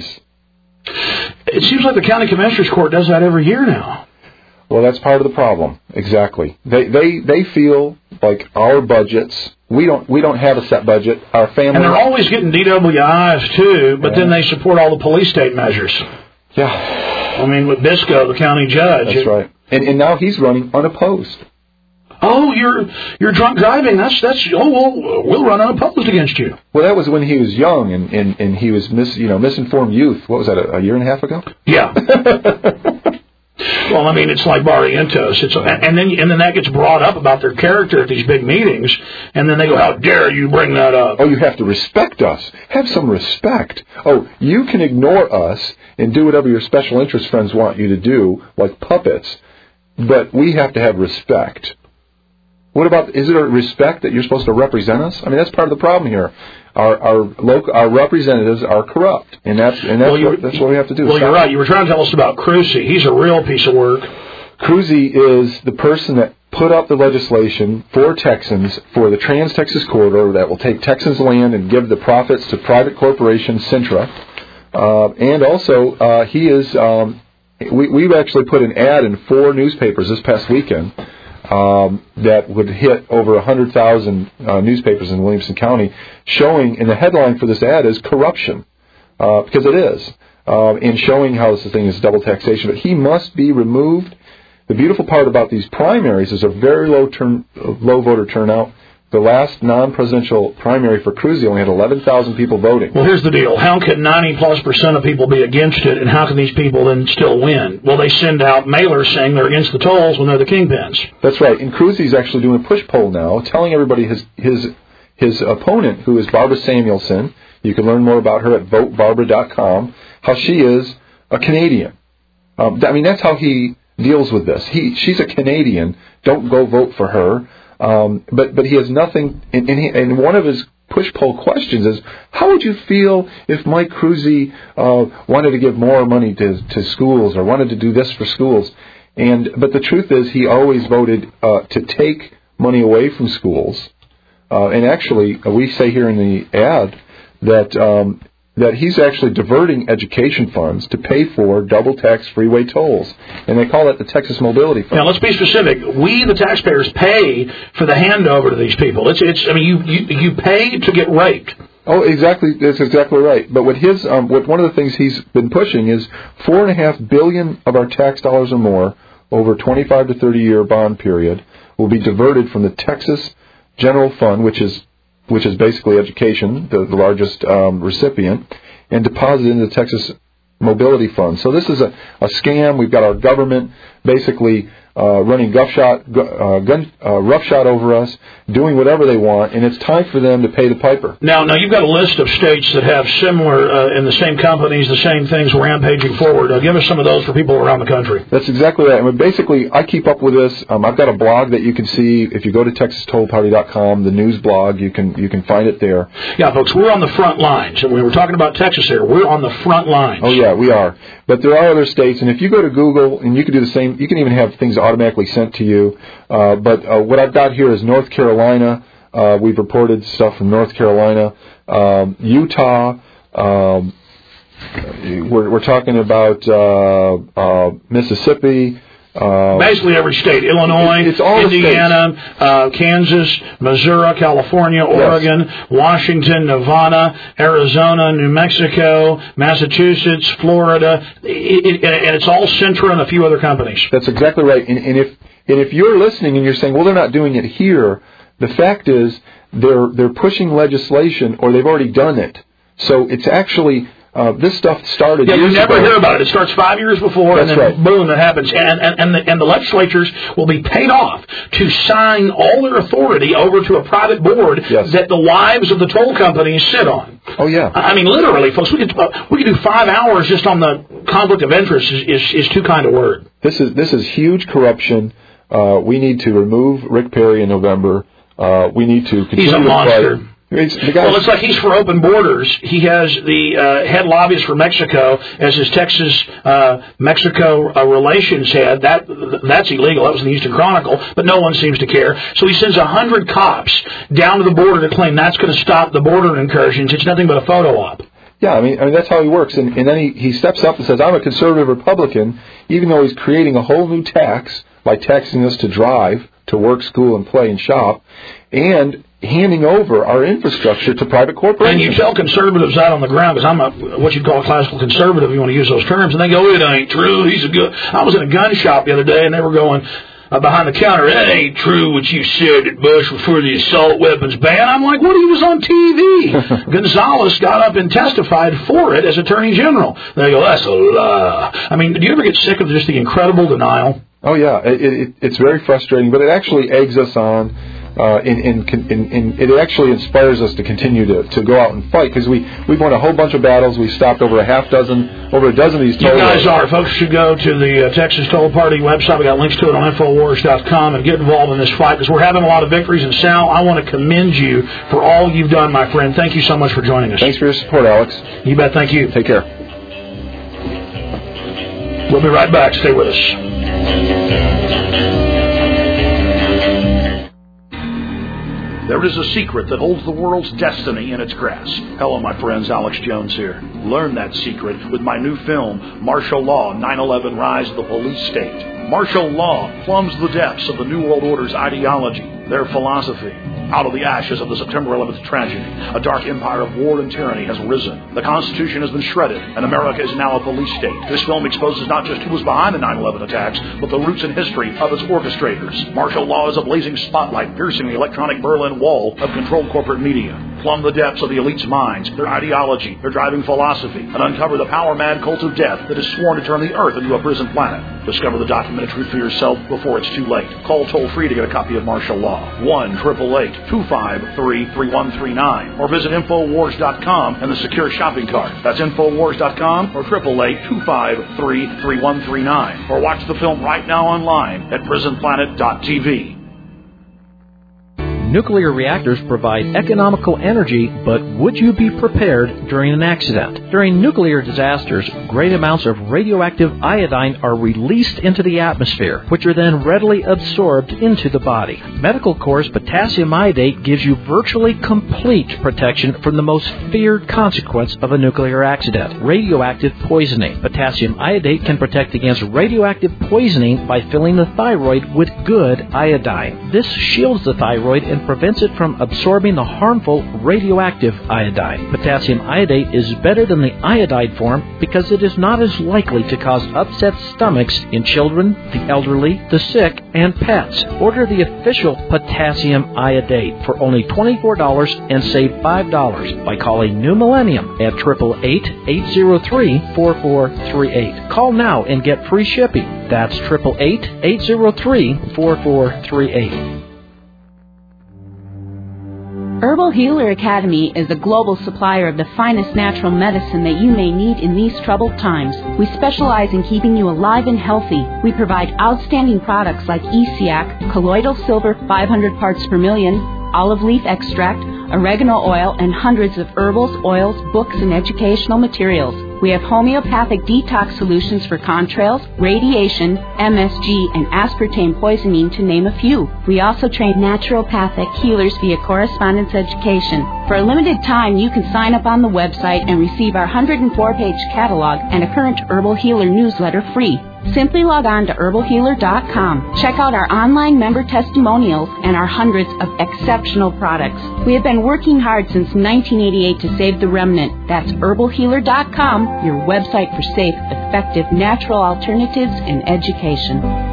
It seems like the county commissioners court does that every year now. Well, that's part of the problem. Exactly. They they they feel like our budgets. We don't we don't have a set budget. Our family. And they're always getting D W Is too, but yeah. then they support all the police state measures. Yeah. I mean, with Bisco, the county judge. That's it, right. And and now he's running unopposed. Oh, you're you're drunk driving. That's that's. Oh, well, we'll run unopposed against you. Well, that was when he was young and and, and he was mis you know misinformed youth. What was that? A, a year and a half ago? Yeah. Well, I mean, it's like Barrientos. It's and then and then that gets brought up about their character at these big meetings, and then they go, "How dare you bring that up?" Oh, you have to respect us. Have some respect. Oh, you can ignore us and do whatever your special interest friends want you to do, like puppets, but we have to have respect. What about, is it a respect that you're supposed to represent us? I mean, that's part of the problem here. Our our local our representatives are corrupt, and that's and that's, well, what, that's what we have to do. Well, you're right. You were trying to tell us about Cruzy. He's a real piece of work. Cruzy is the person that put up the legislation for Texans for the Trans-Texas Corridor that will take Texans land and give the profits to private corporation Centra. Uh, and also, uh, he is. Um, we we've actually put an ad in four newspapers this past weekend. Um, that would hit over one hundred thousand uh, newspapers in Williamson County, showing, and the headline for this ad is corruption, uh, because it is, uh, and showing how this thing is double taxation. But he must be removed. The beautiful part about these primaries is a very low turn, low voter turnout. The last non-presidential primary for Cruzy only had eleven thousand people voting. Well, here's the deal. How can ninety plus percent of people be against it, and how can these people then still win? Well, they send out mailers saying they're against the tolls when they're the kingpins. That's right. And Cruzy's actually doing a push poll now, telling everybody his his his opponent, who is Barbara Samuelson. You can learn more about her at vote barbara dot com, how she is a Canadian. Um, I mean, that's how he deals with this. He She's a Canadian. Don't go vote for her. Um, but but he has nothing, and, and, he, and one of his push poll questions is, how would you feel if Mike Cruzy uh, wanted to give more money to, to schools or wanted to do this for schools? And but the truth is, he always voted uh, to take money away from schools. Uh, and actually, we say here in the ad that um, that he's actually diverting education funds to pay for double tax freeway tolls. And they call that the Texas Mobility Fund. Now, let's be specific. We, the taxpayers, pay for the handover to these people. It's, it's. I mean, you, you, you pay to get raped. Oh, exactly. That's exactly right. But what his, um, what one of the things he's been pushing is four and a half billion of our tax dollars or more over a twenty-five to thirty year bond period will be diverted from the Texas General Fund, which is which is basically education, the, the largest um, recipient, and deposited into the Texas Mobility Fund. So this is a, a scam. We've got our government basically uh, running roughshod, uh, gun, uh, roughshod over us, doing whatever they want, and it's time for them to pay the piper. Now, now you've got a list of states that have similar, uh, in the same companies, the same things rampaging forward. Uh, give us some of those for people around the country. That's exactly right. I mean, basically, I keep up with this. Um, I've got a blog that you can see if you go to texas toll party dot com, the news blog. You can you can find it there. Yeah, folks, we're on the front lines. We were talking about Texas here. We're on the front lines. Oh yeah, we are. But there are other states, and if you go to Google, and you can do the same. You can even have things automatically sent to you. Uh, but uh, what I've got here is North Carolina. Uh, we've reported stuff from North Carolina, um, Utah. Um, we're, we're talking about uh, uh, Mississippi. Uh, Basically every state. Illinois, it's all Indiana, uh, Kansas, Missouri, California, Oregon, yes. Washington, Nevada, Arizona, New Mexico, Massachusetts, Florida. It, it, and it's all Centra and a few other companies. That's exactly right. And, and if and if you're listening and you're saying, well, they're not doing it here, the fact is they're they're pushing legislation or they've already done it. So it's actually uh, this stuff started. Yeah, years you never ago. hear about it. It starts five years before, That's and then right. boom, that happens. And and and the, and the legislatures will be paid off to sign all their authority over to a private board yes. that the wives of the toll companies sit on. Oh yeah. I mean, literally, folks. We could uh, we could do five hours just on the conflict of interest. Is is, is too kind of word. This is this is huge corruption. Uh, we need to remove Rick Perry in November. Uh, we need to continue He's a to monster. fight. It's, the well, it's like he's for open borders. He has the uh, head lobbyist for Mexico as his Texas uh, Mexico uh, relations head. That that's illegal. That was in the Houston Chronicle, but no one seems to care. So he sends a hundred cops down to the border to claim that's going to stop the border incursions. It's nothing but a photo op. Yeah, I mean, I mean that's how he works. And, and then he, he steps up and says, "I'm a conservative Republican," even though he's creating a whole new tax by taxing us to drive, to work, school, and play and shop, and handing over our infrastructure to private corporations. And you tell conservatives out on the ground, because I'm a, what you'd call a classical conservative, if you want to use those terms, and they go, it ain't true, he's a good... I was in a gun shop the other day, and they were going uh, behind the counter, it ain't true what you said that Bush was for the assault weapons ban. I'm like, what, he was on T V. Gonzalez got up and testified for it as Attorney General. They go, that's a lie. I mean, do you ever get sick of just the incredible denial? Oh, yeah, it, it, it's very frustrating, but it actually eggs us on. Uh, and, and, and, and it actually inspires us to continue to, to go out and fight, because we, we've won a whole bunch of battles. We've stopped over a half dozen, over a dozen of these toll You guys are. Folks should go to the uh, Texas Toll Party website. We got links to it on Infowars dot com and get involved in this fight, because we're having a lot of victories. And Sal, I want to commend you for all you've done, my friend. Thank you so much for joining us. Thanks for your support, Alex. You bet. Thank you. Take care. We'll be right back. Stay with us. There is a secret that holds the world's destiny in its grasp. Hello, my friends. Alex Jones here. Learn that secret with my new film, Martial Law, nine eleven Rise of the Police State. Martial law plumbs the depths of the New World Order's ideology, their philosophy. Out of the ashes of the September eleventh tragedy, a dark empire of war and tyranny has risen. The Constitution has been shredded, and America is now a police state. This film exposes not just who was behind the nine eleven attacks, but the roots and history of its orchestrators. Martial law is a blazing spotlight piercing the electronic Berlin Wall of controlled corporate media. Plumb the depths of the elite's minds, their ideology, their driving philosophy, and uncover the power-mad cult of death that is sworn to turn the earth into a prison planet. Discover the documented truth for yourself before it's too late. Call toll-free to get a copy of Martial Law. one eight eight eight, two five three, three one three nine. Or visit Infowars dot com and the secure shopping cart. That's Infowars dot com or eight eight eight, two five three, three one three nine. Or watch the film right now online at prison planet dot t v. Nuclear reactors provide economical energy, but would you be prepared during an accident? During nuclear disasters, great amounts of radioactive iodine are released into the atmosphere, which are then readily absorbed into the body. Medical Corps' potassium iodate gives you virtually complete protection from the most feared consequence of a nuclear accident, radioactive poisoning. Potassium iodate can protect against radioactive poisoning by filling the thyroid with good iodine. This shields the thyroid and prevents it from absorbing the harmful radioactive iodine. Potassium iodate is better than the iodide form because it is not as likely to cause upset stomachs in children, the elderly, the sick, and pets. Order the official potassium iodate for only twenty-four dollars and save five dollars by calling New Millennium at eight eight eight, eight zero three, four four three eight. Call now and get free shipping. That's eight eight eight, eight zero three, four four three eight. Herbal Healer Academy is a global supplier of the finest natural medicine that you may need in these troubled times. We specialize in keeping you alive and healthy. We provide outstanding products like E C A C, colloidal silver five hundred parts per million, olive leaf extract, oregano oil, and hundreds of herbals, oils, books, and educational materials. We have homeopathic detox solutions for contrails, radiation, M S G, and aspartame poisoning, to name a few. We also train naturopathic healers via correspondence education. For a limited time, you can sign up on the website and receive our one hundred four page catalog and a current Herbal Healer newsletter free. Simply log on to herbal healer dot com. Check out our online member testimonials and our hundreds of exceptional products. We have been working hard since nineteen eighty-eight to save the remnant. That's herbal healer dot com, your website for safe, effective, natural alternatives in education.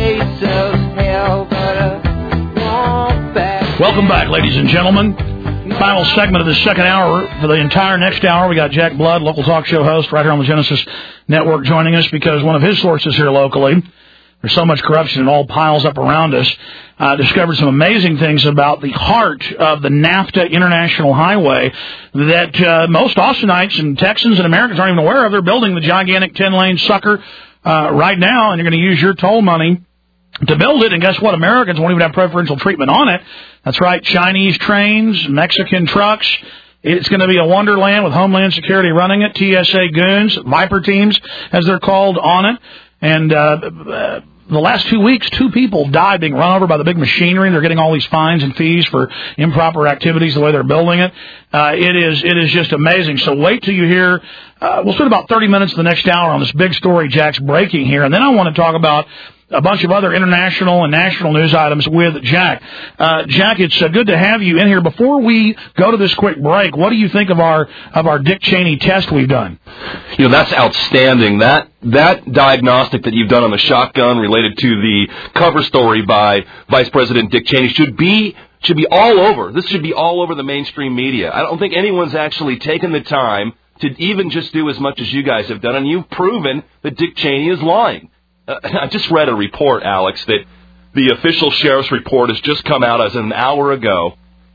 Welcome back, ladies and gentlemen. final segment of this second hour. For the entire next hour, we got Jack Blood, local talk show host right here on the Genesis Network, joining us because one of his sources here locally, there's so much corruption, it all piles up around us, uh, discovered some amazing things about the heart of the NAFTA International Highway that uh, most Austinites and Texans and Americans aren't even aware of. They're building the gigantic ten-lane sucker uh, right now, and you're going to use your toll money to build it, and guess what? Americans won't even have preferential treatment on it. That's right, Chinese trains, Mexican trucks. It's going to be a wonderland with Homeland Security running it, T S A goons, Viper teams, as they're called, on it. And uh, the last two weeks, two people died being run over by the big machinery. They're getting all these fines and fees for improper activities the way they're building it. Uh, it is it is just amazing. So wait till you hear. Uh, we'll spend about thirty minutes the next hour on this big story Jack's breaking here. And then I want to talk about a bunch of other international and national news items with Jack. Uh, Jack, it's uh, good to have you in here. Before we go to this quick break, what do you think of our of our Dick Cheney test we've done? You know, that's outstanding. That that diagnostic that you've done on the shotgun related to the cover story by Vice President Dick Cheney should be should be all over. This should be all over the mainstream media. I don't think anyone's actually taken the time to even just do as much as you guys have done, and you've proven that Dick Cheney is lying. Uh, I just read a report, Alex, that the official sheriff's report has just come out as an hour ago,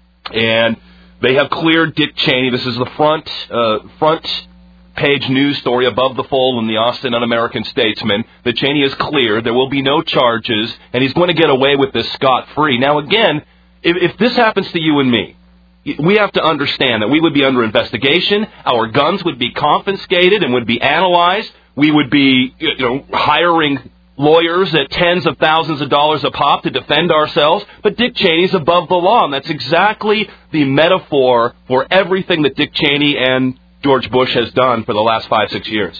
and they have cleared Dick Cheney. This is the front uh, front page news story above the fold in the Austin Un-American Statesman, that Cheney is cleared. There will be no charges, and he's going to get away with this scot-free. Now, again, if, if this happens to you and me, we have to understand that we would be under investigation. Our guns would be confiscated and would be analyzed. We would be, you know, hiring lawyers at tens of thousands of dollars a pop to defend ourselves. But Dick Cheney's above the law, and that's exactly the metaphor for everything that Dick Cheney and George Bush has done for the last five, six years.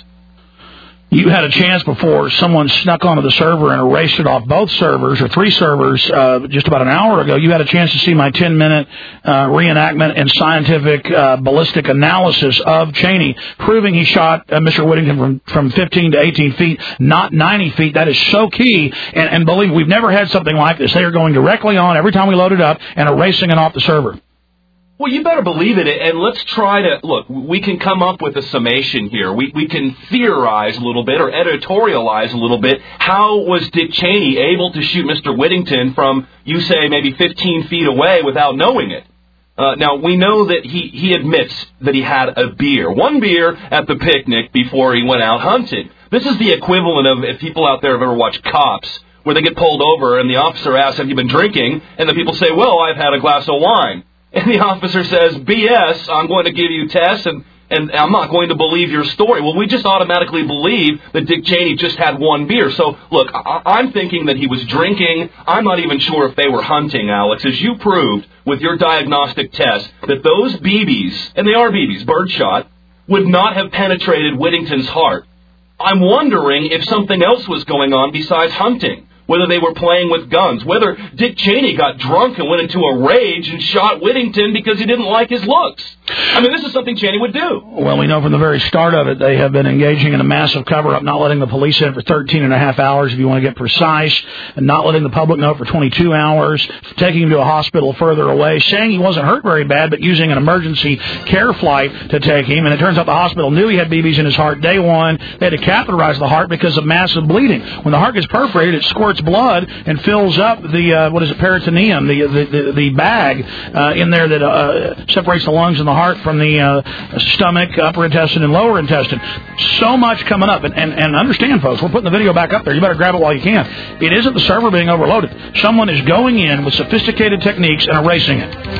You had a chance before someone snuck onto the server and erased it off both servers, or three servers, uh, just about an hour ago. You had a chance to see my ten-minute uh, reenactment and scientific uh, ballistic analysis of Cheney, proving he shot uh, Mister Whittington from, from fifteen to eighteen feet, not ninety feet. That is so key. And, and believe me, we've never had something like this. They are going directly on every time we load it up and erasing it off the server. Well, you better believe it, and let's try to, look, we can come up with a summation here. We we can theorize a little bit or editorialize a little bit. How was Dick Cheney able to shoot Mister Whittington from, you say, maybe fifteen feet away without knowing it? Uh, now, we know that he, he admits that he had a beer, one beer at the picnic before he went out hunting. This is the equivalent of, if people out there have ever watched Cops, where they get pulled over and the officer asks, have you been drinking? And the people say, well, I've had a glass of wine. And the officer says, B S, I'm going to give you tests, and, and I'm not going to believe your story. Well, we just automatically believe that Dick Cheney just had one beer. So, look, I- I'm thinking that he was drinking. I'm not even sure if they were hunting, Alex. As you proved with your diagnostic test, that those B Bs, and they are B Bs, birdshot, would not have penetrated Whittington's heart. I'm wondering if something else was going on besides hunting. Whether they were playing with guns, whether Dick Cheney got drunk and went into a rage and shot Whittington because he didn't like his looks. I mean, this is something Cheney would do. Well, we know from the very start of it, they have been engaging in a massive cover-up, not letting the police in for thirteen and a half hours, if you want to get precise, and not letting the public know for twenty-two hours, taking him to a hospital further away, saying he wasn't hurt very bad, but using an emergency care flight to take him. And it turns out the hospital knew he had B Bs in his heart day one. They had to catheterize the heart because of massive bleeding. When the heart gets perforated, it squirts blood and fills up the, uh, what is it, peritoneum, the the, the, the bag uh, in there that uh, separates the lungs and the heart from the uh, stomach, upper intestine, and lower intestine. So much coming up. And, and, and understand, folks, we're putting the video back up there. You better grab it while you can. It isn't the server being overloaded. Someone is going in with sophisticated techniques and erasing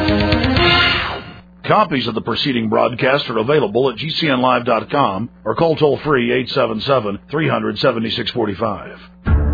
it. Copies of the preceding broadcast are available at G C N live dot com or call toll-free eight seven seven, three hundred, seventy-six forty-five.